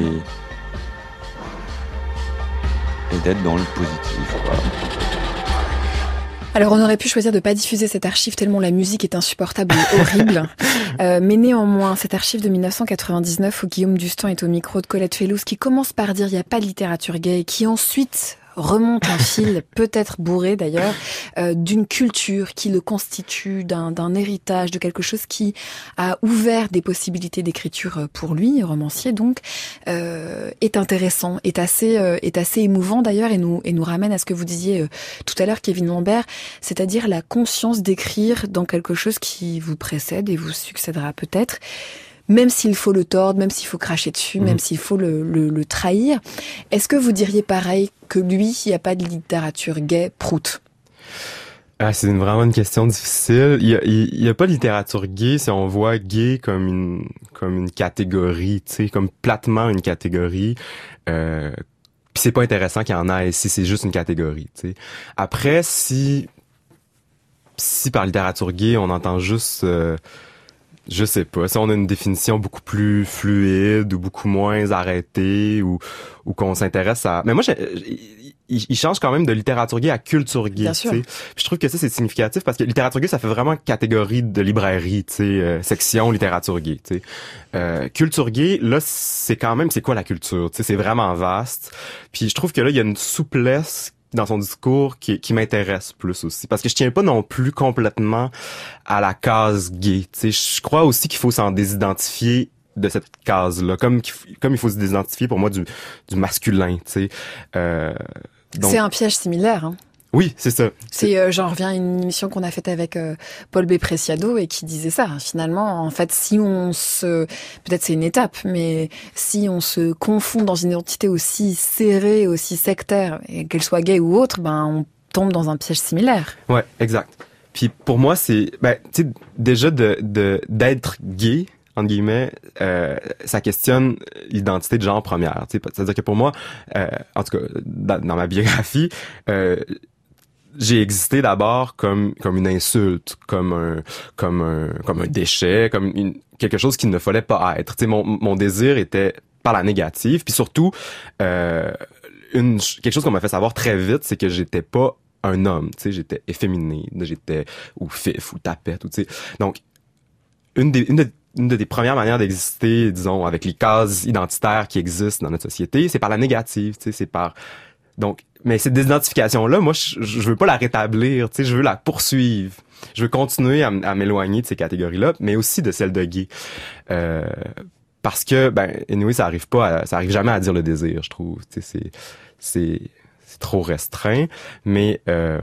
et d'être dans le positif. Voilà. Alors, on aurait pu choisir de pas diffuser cette archive tellement la musique est insupportable et horrible. Euh, mais néanmoins, cette archive de dix-neuf cent quatre-vingt-dix-neuf où Guillaume Dustan est au micro de Colette Fellouz, qui commence par dire il n'y a pas de littérature gay, et qui ensuite remonte un fil, peut-être bourré d'ailleurs, euh, d'une culture qui le constitue, d'un, d'un héritage, de quelque chose qui a ouvert des possibilités d'écriture pour lui, romancier donc, euh, est intéressant, est assez, euh, est assez émouvant d'ailleurs, et nous, et nous ramène à ce que vous disiez euh, tout à l'heure, Kevin Lambert, c'est-à-dire la conscience d'écrire dans quelque chose qui vous précède et vous succédera peut-être. même s'il faut le tordre, même s'il faut cracher dessus, mmh. même s'il faut le, le, le trahir. Est-ce que vous diriez pareil que lui, il n'y a pas de littérature gay prout? Ah, c'est une, vraiment une question difficile. Il y a, il, il y a pas de littérature gay si on voit gay comme une comme une catégorie, tu sais, comme platement une catégorie. Euh, puis c'est pas intéressant qu'il y en ait si c'est juste une catégorie, tu sais. Après, si si par littérature gay on entend juste euh, je sais pas, si on a une définition beaucoup plus fluide ou beaucoup moins arrêtée ou ou qu'on s'intéresse à... Mais moi, j'ai, il, il change quand même de littérature gay à culture gay, tu sais. Je trouve que ça, c'est significatif parce que littérature gay, ça fait vraiment catégorie de librairie, tu sais, euh, section littérature gay, tu sais. Euh, culture gay, là, c'est quand même, c'est quoi la culture, tu sais, c'est vraiment vaste. Puis je trouve que là, il y a une souplesse dans son discours qui, qui m'intéresse plus aussi. Parce que je tiens pas non plus complètement à la case gay. Tu sais, je crois aussi qu'il faut s'en désidentifier de cette case-là. Comme, comme il faut se désidentifier pour moi du, du masculin, tu sais. Euh, donc... C'est un piège similaire, hein. Oui, c'est ça. C'est, euh, j'en reviens à une émission qu'on a faite avec euh, Paul B. Preciado et qui disait ça. Finalement, en fait, si on se, peut-être c'est une étape, mais si on se confond dans une identité aussi serrée, aussi sectaire, et qu'elle soit gay ou autre, ben on tombe dans un piège similaire. Ouais, exact. Puis pour moi, c'est, ben, tu sais, déjà de, de d'être gay, entre guillemets, euh, ça questionne l'identité de genre première. Tu sais, c'est-à-dire que pour moi, euh, en tout cas, dans, dans ma biographie. Euh, j'ai existé d'abord comme comme une insulte, comme un comme un comme un déchet, comme une, quelque chose qu'il ne fallait pas être. Tu sais, mon mon désir était par la négative, puis surtout euh, une quelque chose qu'on m'a fait savoir très vite, c'est que j'étais pas un homme, tu sais, j'étais efféminé, j'étais ou fif ou tapette, ou tu sais. Donc une des une de une des premières manières d'exister, disons, avec les cases identitaires qui existent dans notre société, c'est par la négative, tu sais, c'est par donc mais cette désidentification-là, moi, je, je veux pas la rétablir, tu sais, je veux la poursuivre. Je veux continuer à, à m'éloigner de ces catégories-là, mais aussi de celles de gay. Euh, parce que, ben, anyway, ça arrive pas, à, ça arrive jamais à dire le désir, je trouve. Tu sais, c'est, c'est, c'est trop restreint, mais, euh,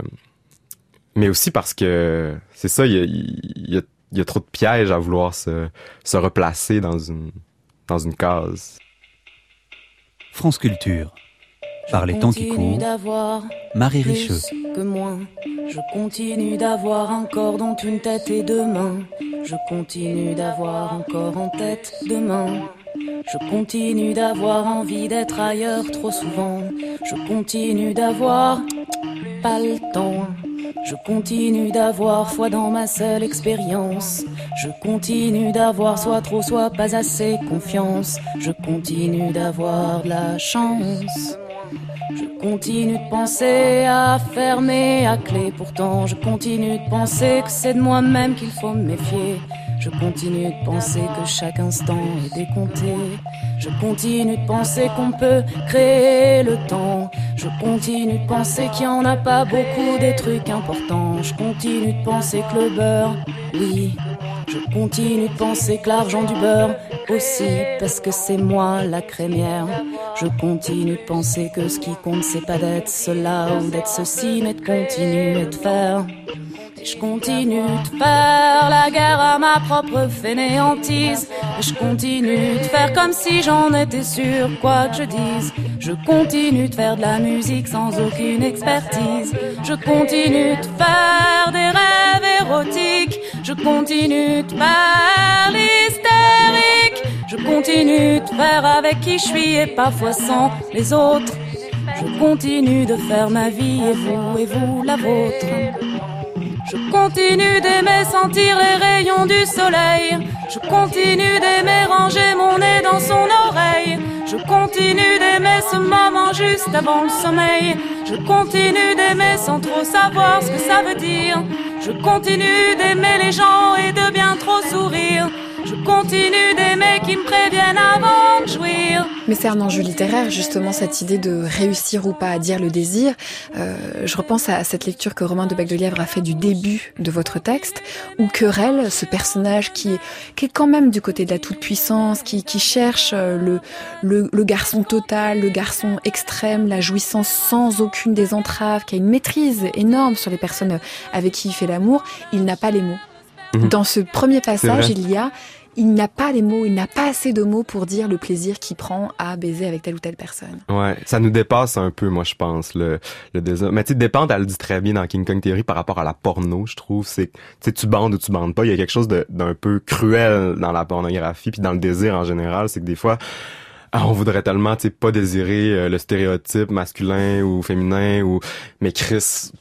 mais aussi parce que, c'est ça, il y a, il y a, il y a trop de pièges à vouloir se, se replacer dans une, dans une case. France Culture. Par les temps qui courent, Marie Richeux. Que moi, je continue d'avoir un corps dont une tête et deux mains. Je continue d'avoir un corps en tête, deux mains. Je continue d'avoir envie d'être ailleurs trop souvent. Je continue d'avoir pas le temps. Je continue d'avoir foi dans ma seule expérience. Je continue d'avoir soit trop, soit pas assez confiance. Je continue d'avoir de la chance. Je continue de penser à fermer à clé. Pourtant je continue de penser que c'est de moi-même qu'il faut me méfier. Je continue de penser que chaque instant est décompté. Je continue de penser qu'on peut créer le temps. Je continue de penser qu'il n'y en a pas beaucoup des trucs importants. Je continue de penser que le beurre, oui. Je continue de penser que l'argent du beurre aussi, parce que c'est moi la crémière. Je continue de penser que ce qui compte c'est pas d'être cela ou d'être ceci, mais de continuer de faire. Et je continue de faire la guerre à ma propre fainéantise. Et je continue de faire comme si j'en étais sûre, quoi que je dise. Je continue de faire de la musique sans aucune expertise. Je continue de faire des rêves érotiques. Je continue de faire l'hystérique. Je continue de faire avec qui je suis et parfois sans les autres. Je continue de faire ma vie et vous, et vous la vôtre. Je continue d'aimer sentir les rayons du soleil. Je continue d'aimer ranger mon nez dans son oreille. Je continue d'aimer ce moment juste avant le sommeil. Je continue d'aimer sans trop savoir ce que ça veut dire. Je continue d'aimer les gens et de bien trop sourire. Je continue d'aimer qui me préviennent avant de jouir. Mais c'est un enjeu littéraire, justement, cette idée de réussir ou pas à dire le désir. Euh, je repense à cette lecture que Romain de Becdelièvre a fait du début de votre texte, où Querelle, ce personnage qui est, qui est quand même du côté de la toute-puissance, qui, qui cherche le, le, le garçon total, le garçon extrême, la jouissance sans aucune des entraves, qui a une maîtrise énorme sur les personnes avec qui il fait l'amour, il n'a pas les mots. Dans ce premier passage, il y a il n'a pas les mots, il n'a pas assez de mots pour dire le plaisir qu'il prend à baiser avec telle ou telle personne. Ouais, ça nous dépasse un peu, moi, je pense, le, le désir. Mais tu sais, dépendre, elle le dit très bien dans King Kong Theory par rapport à la porno, je trouve. C'est, tu sais, tu bandes ou tu bandes pas. Il y a quelque chose de, d'un peu cruel dans la pornographie puis dans le désir en général. C'est que des fois, ah, on voudrait tellement, tu sais, pas désirer euh, le stéréotype masculin ou féminin ou, mais Chris,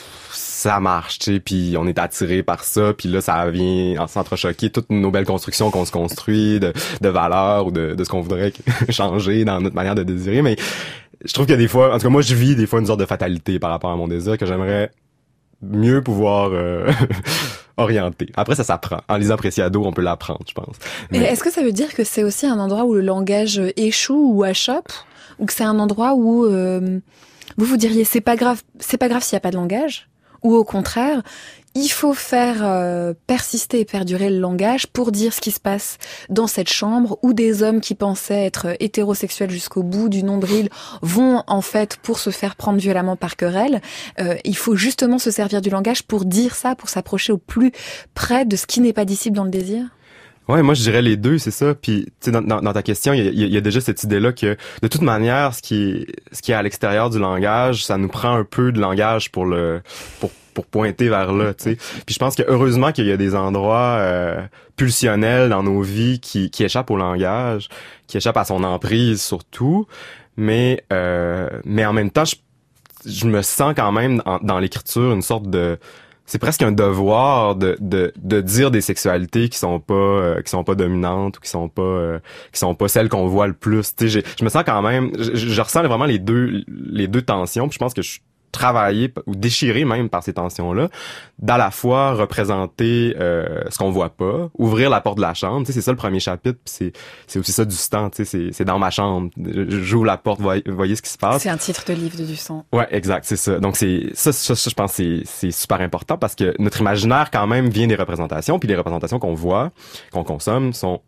ça marche, tu sais, puis on est attiré par ça, puis là ça vient s'entrechoquer toutes nos belles constructions qu'on se construit de, de valeurs ou de, de ce qu'on voudrait changer dans notre manière de désirer. Mais je trouve que des fois, en tout cas moi je vis des fois une sorte de fatalité par rapport à mon désir que j'aimerais mieux pouvoir euh, orienter. Après ça s'apprend. En lisant Preciado, on peut l'apprendre, je pense. Mais... Et est-ce que ça veut dire que c'est aussi un endroit où le langage échoue ou achoppe, ou que c'est un endroit où euh, vous vous diriez c'est pas grave, c'est pas grave s'il y a pas de langage? Ou au contraire, il faut faire euh, persister et perdurer le langage pour dire ce qui se passe dans cette chambre où des hommes qui pensaient être hétérosexuels jusqu'au bout du nombril vont en fait pour se faire prendre violemment par querelle. Euh, il faut justement se servir du langage pour dire ça, pour s'approcher au plus près de ce qui n'est pas dissible dans le désir. Ouais, moi je dirais les deux, c'est ça. Puis tu sais dans, dans, dans ta question, il y a, y a déjà cette idée-là que de toute manière, ce qui est ce qui est à l'extérieur du langage, ça nous prend un peu de langage pour le pour pour pointer vers là, tu sais. Puis je pense que heureusement qu'il y a des endroits euh, pulsionnels dans nos vies qui qui échappent au langage, qui échappent à son emprise surtout. Mais euh, mais en même temps, je je me sens quand même en, dans l'écriture une sorte de c'est presque un devoir de de de dire des sexualités qui sont pas euh, qui sont pas dominantes ou qui sont pas euh, qui sont pas celles qu'on voit le plus. Tu sais, je me sens quand même je, je ressens vraiment les deux les deux tensions, puis je pense que je suis travaillé ou déchiré même par ces tensions-là, d'à la fois représenter euh, ce qu'on voit pas, ouvrir la porte de la chambre, tu sais, c'est ça le premier chapitre, puis c'est c'est aussi ça Dustan, tu sais, c'est c'est dans ma chambre, j'ouvre la porte, voyez, voyez ce qui se passe. C'est un titre de livre de Dustan. Ouais, exact, c'est ça. Donc c'est ça, ça, ça je pense c'est c'est super important parce que notre imaginaire quand même vient des représentations, puis les représentations qu'on voit, qu'on consomme sont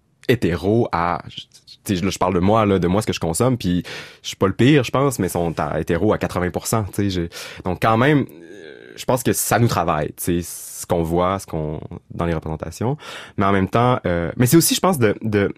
hétéros à T'sais, là, je parle de moi, là, de moi, ce que je consomme, puis je suis pas le pire, je pense, mais sont à hétéro à quatre-vingts pour cent, tu sais. Donc, quand même, je pense que ça nous travaille, tu sais, ce qu'on voit, ce qu'on dans les représentations. Mais en même temps, euh, mais c'est aussi, je pense, de, de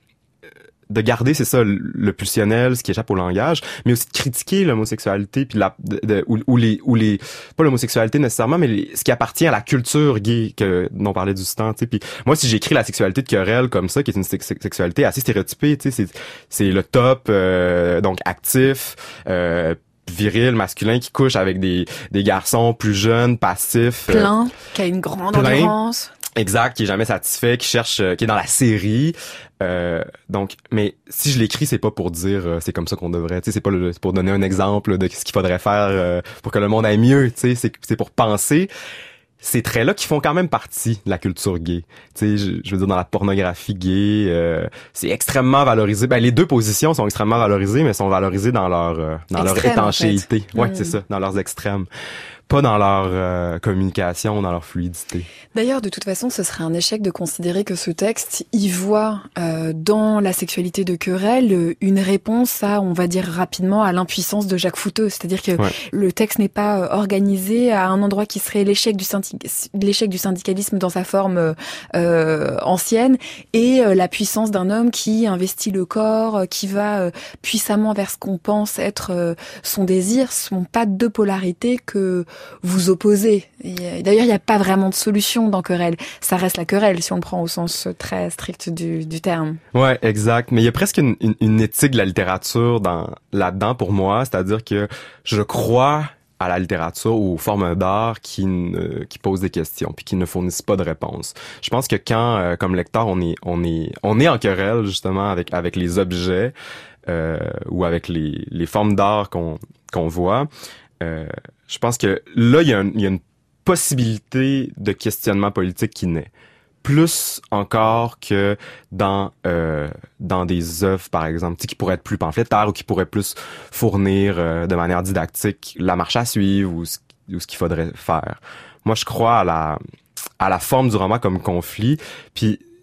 de garder, c'est ça, le pulsionnel, ce qui échappe au langage, mais aussi de critiquer l'homosexualité, puis la, de, de, ou, ou les, ou les, pas l'homosexualité nécessairement, mais les, ce qui appartient à la culture gay que dont parlait Dustan, tu sais. Puis moi, si j'écris la sexualité de querelle comme ça, qui est une sex- sexualité assez stéréotypée, tu sais, c'est, c'est le top, euh, donc actif, euh, viril, masculin, qui couche avec des, des garçons plus jeunes, passifs. Plein, euh, qui a une grande plein, endurance. Exact, qui est jamais satisfait, qui cherche, euh, qui est dans la série. Euh, donc, mais si je l'écris, c'est pas pour dire euh, c'est comme ça qu'on devrait, tu sais, c'est pas le, c'est pour donner un exemple de ce qu'il faudrait faire euh, pour que le monde aille mieux, tu sais, c'est, c'est pour penser ces traits-là qui font quand même partie de la culture gay. Tu sais, je, je veux dire, dans la pornographie gay, euh, c'est extrêmement valorisé. Ben, les deux positions sont extrêmement valorisées, mais sont valorisées dans leur euh, dans Extrême, leur étanchéité. En fait. Ouais, mmh. C'est ça, dans leurs extrêmes. Pas dans leur euh, communication, dans leur fluidité. D'ailleurs, de toute façon, ce serait un échec de considérer que ce texte y voit euh, dans la sexualité de querelle une réponse à, on va dire rapidement, à l'impuissance de Jacques Fouteux. C'est-à-dire que ouais. Le texte n'est pas organisé à un endroit qui serait l'échec du, syndic- l'échec du syndicalisme dans sa forme euh, ancienne et euh, la puissance d'un homme qui investit le corps, qui va euh, puissamment vers ce qu'on pense être euh, son désir. Ce sont pas deux polarités que vous opposez. Et d'ailleurs, il n'y a pas vraiment de solution dans querelle. Ça reste la querelle, si on le prend au sens très strict du, du terme. Ouais, exact. Mais il y a presque une, une, une éthique de la littérature dans, là-dedans pour moi. C'est-à-dire que je crois à la littérature ou aux formes d'art qui, ne, qui posent des questions puis qui ne fournissent pas de réponses. Je pense que quand, euh, comme lecteur, on est, on est, on est en querelle justement avec, avec les objets euh, ou avec les, les formes d'art qu'on, qu'on voit, euh, je pense que là, il y a, un, il y a une possibilité de questionnement politique qui naît. Plus encore que dans euh, dans des œuvres, par exemple, qui pourraient être plus pamphlétaires ou qui pourraient plus fournir euh, de manière didactique la marche à suivre ou ce, ou ce qu'il faudrait faire. Moi, je crois à la à la forme du roman comme conflit. Puis, tu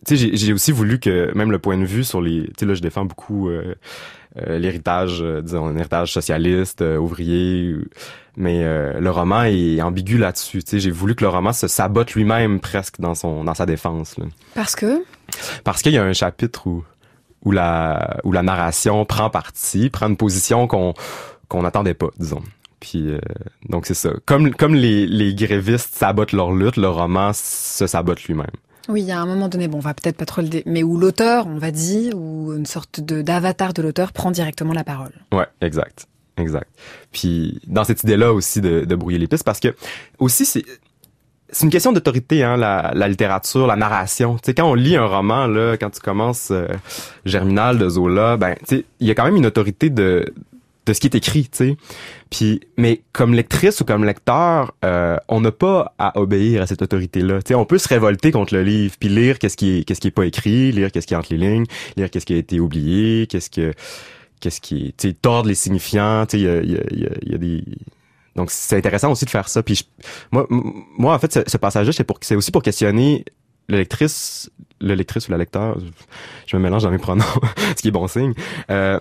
tu sais, j'ai, j'ai aussi voulu que même le point de vue sur les, tu sais, là, je défends beaucoup euh, euh, l'héritage, euh, disons, un héritage socialiste, euh, ouvrier, mais euh, le roman est ambigu là-dessus. Tu sais, j'ai voulu que le roman se sabote lui-même presque dans son, dans sa défense. Là. Parce que? Parce qu'il y a un chapitre où où la où la narration prend parti, prend une position qu'on qu'on n'attendait pas, disons. Puis euh, donc c'est ça. Comme comme les les grévistes sabotent leur lutte, le roman se sabote lui-même. Oui, il y a un moment donné, bon, on va peut-être pas trop le dé... mais où l'auteur, on va dire, ou une sorte de d'avatar de l'auteur prend directement la parole. Ouais, exact. Exact. Puis dans cette idée-là aussi de de brouiller les pistes, parce que aussi c'est C'est une question d'autorité, hein, la, la littérature, la narration. Tu sais, quand on lit un roman, là, quand tu commences euh, Germinal de Zola, ben, tu sais, il y a quand même une autorité de de ce qui est écrit, tu sais. Puis, mais comme lectrice ou comme lecteur, euh, on n'a pas à obéir à cette autorité-là. Tu sais, on peut se révolter contre le livre, puis lire qu'est-ce qui est qu'est-ce qui est pas écrit, lire qu'est-ce qui est entre les lignes, lire qu'est-ce qui a été oublié, qu'est-ce que qu'est-ce qui est, tu sais, tordre les signifiants. Tu sais, il y a il y a il y a, il y a des Donc c'est intéressant aussi de faire ça. Puis je, moi, moi en fait, ce, ce passage-là, c'est pour, c'est aussi pour questionner le lectrice, le lectrice ou la lecteur. Je me mélange dans mes pronoms, ce qui est bon signe. Euh,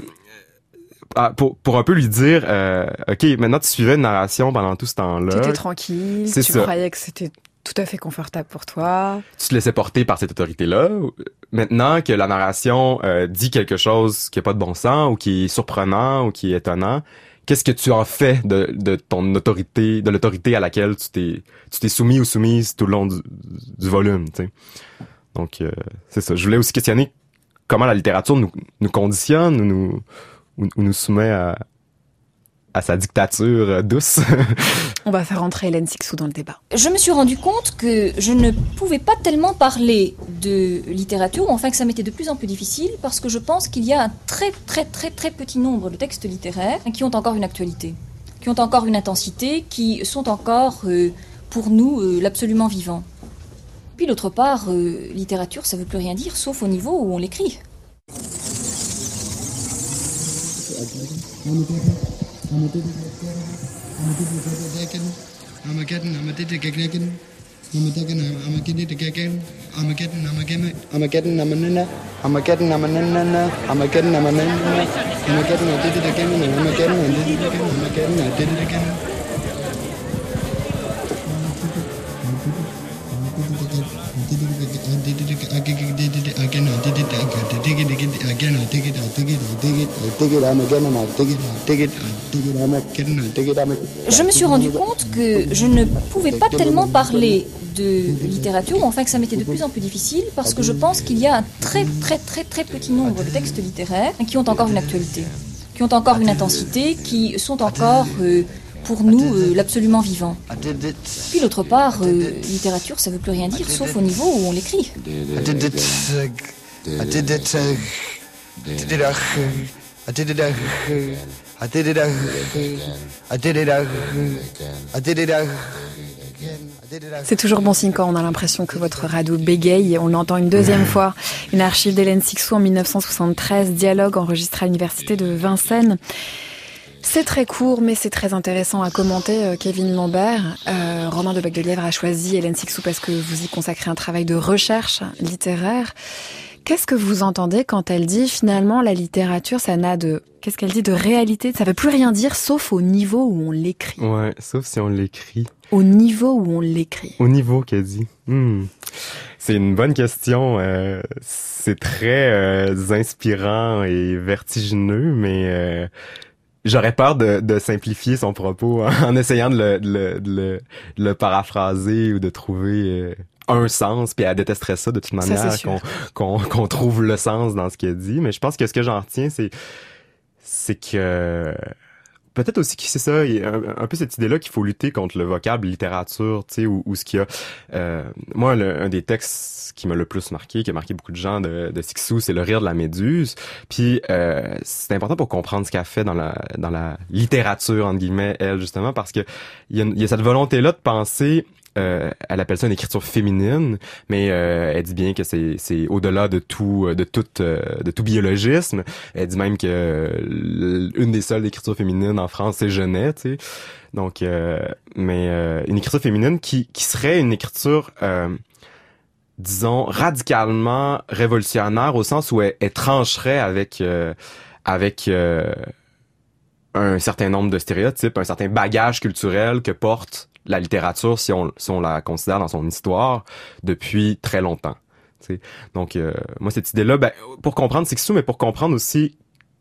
pour pour un peu lui dire, euh, ok, maintenant tu suivais une narration pendant tout ce temps-là. Tu étais tranquille. C'est tu ça. croyais que c'était tout à fait confortable pour toi. Tu te laissais porter par cette autorité-là. Maintenant que la narration euh, dit quelque chose qui a pas de bon sens ou qui est surprenant ou qui est étonnant. Qu'est-ce que tu en fais de, de ton autorité, de l'autorité à laquelle tu t'es, tu t'es soumis ou soumise tout le long du, du volume, tu sais. Donc, euh, c'est ça. Je voulais aussi questionner comment la littérature nous, nous conditionne ou nous, ou, ou nous soumet à, à sa dictature douce. On va faire entrer Hélène Sixou dans le débat. Je me suis rendu compte que je ne pouvais pas tellement parler de littérature, ou enfin que ça m'était de plus en plus difficile, parce que je pense qu'il y a un très très très très petit nombre de textes littéraires qui ont encore une actualité, qui ont encore une intensité, qui sont encore, euh, pour nous, euh, l'absolument vivant. Puis d'autre part, euh, littérature, ça veut plus rien dire, sauf au niveau où on l'écrit. Armageddon, Armageddon, Armageddon, Armageddon, Armageddon, Armageddon, Armageddon, Armageddon, Armageddon, Armageddon, Armageddon, Armageddon, Armageddon, Armageddon, I did it again, Armageddon, I did it again, Armageddon, I did it again. Je me suis rendu compte que je ne pouvais pas tellement parler de littérature, ou enfin que ça m'était de plus en plus difficile, parce que je pense qu'il y a un très très très très petit nombre de textes littéraires qui ont encore une actualité, qui ont encore une intensité, qui sont encore... Euh, pour nous, euh, l'absolument vivant. Puis d'autre part, euh, littérature, ça veut plus rien dire, sauf au niveau où on l'écrit. C'est toujours bon signe quand on a l'impression que votre radeau bégaye. On l'entend une deuxième fois. Une archive d'Hélène Sixou en mille neuf cent soixante-treize, dialogue enregistré à l'université de Vincennes. C'est très court, mais c'est très intéressant à commenter. Euh, Kevin Lambert, euh, Romain de Bac-de-Lièvre a choisi Hélène Sixou parce que vous y consacrez un travail de recherche littéraire. Qu'est-ce que vous entendez quand elle dit finalement la littérature, ça n'a de, qu'est-ce qu'elle dit de réalité? Ça veut plus rien dire sauf au niveau où on l'écrit. Ouais, sauf si on l'écrit. Au niveau où on l'écrit. Au niveau qu'elle dit. Hmm. C'est une bonne question. Euh, c'est très euh, inspirant et vertigineux, mais euh, j'aurais peur de, de simplifier son propos en, en essayant de le, de, le, de, le, de le paraphraser ou de trouver euh, un sens, puis elle détesterait ça de toute manière, ça, qu'on, qu'on, qu'on trouve le sens dans ce qu'elle dit. Mais je pense que ce que j'en retiens, c'est, c'est que... Peut-être aussi que c'est ça, il y a un, un peu cette idée-là qu'il faut lutter contre le vocable littérature, tu sais, ou, ou ce qu'il y a... Euh, moi, le, un des textes qui m'a le plus marqué, qui a marqué beaucoup de gens de, de Sixou, c'est Le rire de la méduse. Puis euh, c'est important pour comprendre ce qu'elle fait dans la dans la littérature, entre guillemets, elle, justement, parce que il y a, il y a cette volonté-là de penser... Euh, elle appelle ça une écriture féminine, mais euh, elle dit bien que c'est c'est au-delà de tout de tout euh, de tout biologisme. Elle dit même que euh, une des seules écritures féminines en France c'est Genet, tu sais. Donc euh, mais euh, une écriture féminine qui qui serait une écriture euh, disons, radicalement révolutionnaire au sens où elle, elle trancherait avec euh, avec euh, un certain nombre de stéréotypes, un certain bagage culturel que porte la littérature si on, si on la considère dans son histoire depuis très longtemps. T'sais. Donc, euh, moi, cette idée-là, ben, pour comprendre Cixous, mais pour comprendre aussi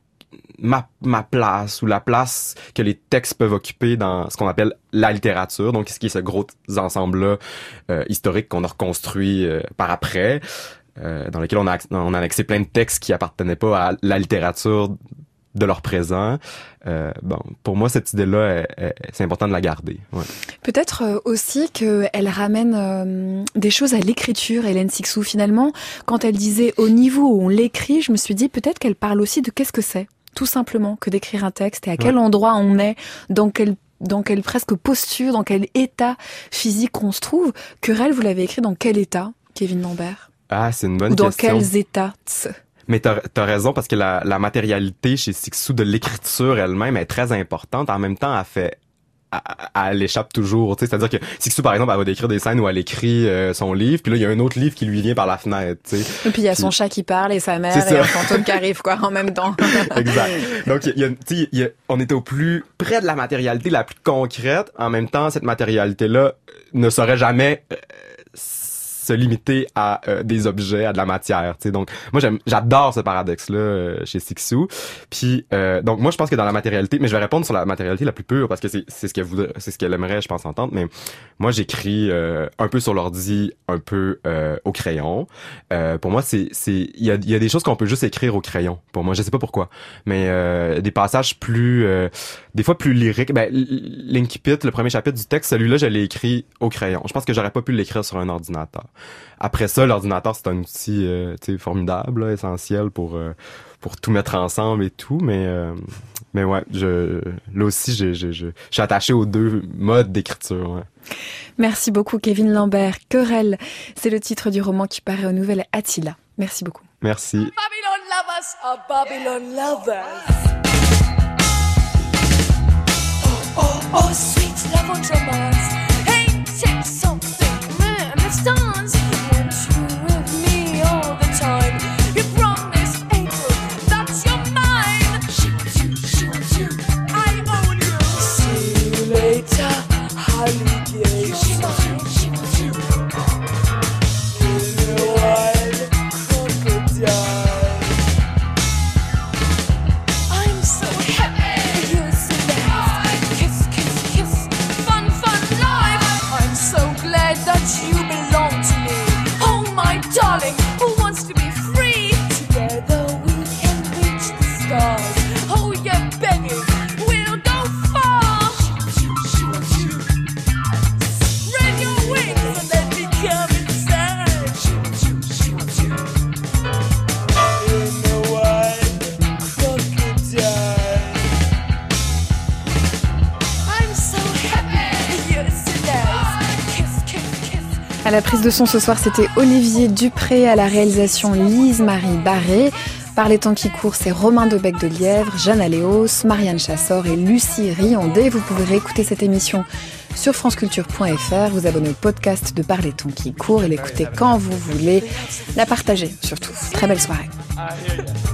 ma, ma place ou la place que les textes peuvent occuper dans ce qu'on appelle la littérature, donc ce qui est ce gros ensemble-là euh, historique qu'on a reconstruit euh, par après, euh, dans lequel on a, on a annexé plein de textes qui appartenaient pas à la littérature de leur présent. Euh, bon, pour moi, cette idée-là, elle, elle, c'est important de la garder. Ouais. Peut-être euh, aussi qu'elle ramène euh, des choses à l'écriture, Hélène Cixous. Finalement, quand elle disait « au niveau où on l'écrit », je me suis dit peut-être qu'elle parle aussi de qu'est-ce que c'est, tout simplement, que d'écrire un texte et à quel ouais. endroit on est, dans quel dans quelle presque posture, dans quel état physique on se trouve. Querelle, vous l'avez écrit dans quel état, Kevin Lambert? Ah, c'est une bonne Ou dans question. Dans quels états? Mais t'as, t'as raison, parce que la, la matérialité chez Cixous de l'écriture elle-même est très importante. En même temps, elle fait, elle, elle échappe toujours. Tu sais, c'est-à-dire que Cixous, par exemple, elle va décrire des scènes où elle écrit euh, son livre, puis là, il y a un autre livre qui lui vient par la fenêtre. Tu sais. Et puis il y a puis, son chat qui parle et sa mère et un fantôme qui arrive, quoi, en même temps. Exact. Donc, il y a, tu sais, il y a, on était au plus près de la matérialité la plus concrète. En même temps, cette matérialité-là ne saurait jamais euh, se limiter à euh, des objets, à de la matière, tu sais. Donc moi j'aime j'adore ce paradoxe là euh, chez Cixous. Puis euh, donc moi je pense que dans la matérialité, mais je vais répondre sur la matérialité la plus pure parce que c'est c'est ce qu'elle voudrait, c'est ce qu'elle aimerait je pense entendre, mais moi j'écris euh, un peu sur l'ordi, un peu euh, au crayon. Euh, pour moi c'est c'est il y a il y a des choses qu'on peut juste écrire au crayon. Pour moi, je sais pas pourquoi, mais euh, des passages plus euh, des fois plus lyriques. Ben l'Incipit, le premier chapitre du texte, celui-là je l'ai écrit au crayon. Je pense que j'aurais pas pu l'écrire sur un ordinateur. Après ça, l'ordinateur, c'est un outil euh, tu sais, formidable, là, essentiel pour euh, pour tout mettre ensemble et tout, mais euh, mais ouais, je là aussi, je, je, je, je suis attaché aux deux modes d'écriture. Ouais. Merci beaucoup, Kevin Lambert. Querelle, c'est le titre du roman qui paraît aux Nouvelles Attila. Merci beaucoup. Merci. Babylon lovers are Babylon lovers. Oh, oh, oh, sweet love on romance. Ain't it something, man? It's dance. Want you with me all the time. You promised April that you're mine. Shoot you, shoot you. I own you. See you later, alligator. Shoot you, shoot you. In a wild crocodile. I'm so happy you're so nice. Kiss, kiss, kiss. Fun, fun life. I'm so glad that you belong to me. Oh my darling, who wants to be free? Together we can reach the stars. Oh yeah, baby, we'll go far. Spread your wings and let me come inside. In a wild crocodile. I'm so happy you're so nice. Kiss, kiss, kiss. À la prise de son ce soir, c'était Olivier Dupré, à la réalisation Lise-Marie Barré. Par les temps qui courent, c'est Romain Debec de Lièvre, Jeanne Aléos, Marianne Chassor et Lucie Riondé. Vous pouvez réécouter cette émission sur franceculture point f r, vous abonner au podcast de Par les temps qui courent et l'écouter quand vous voulez, la partager surtout. Très belle soirée.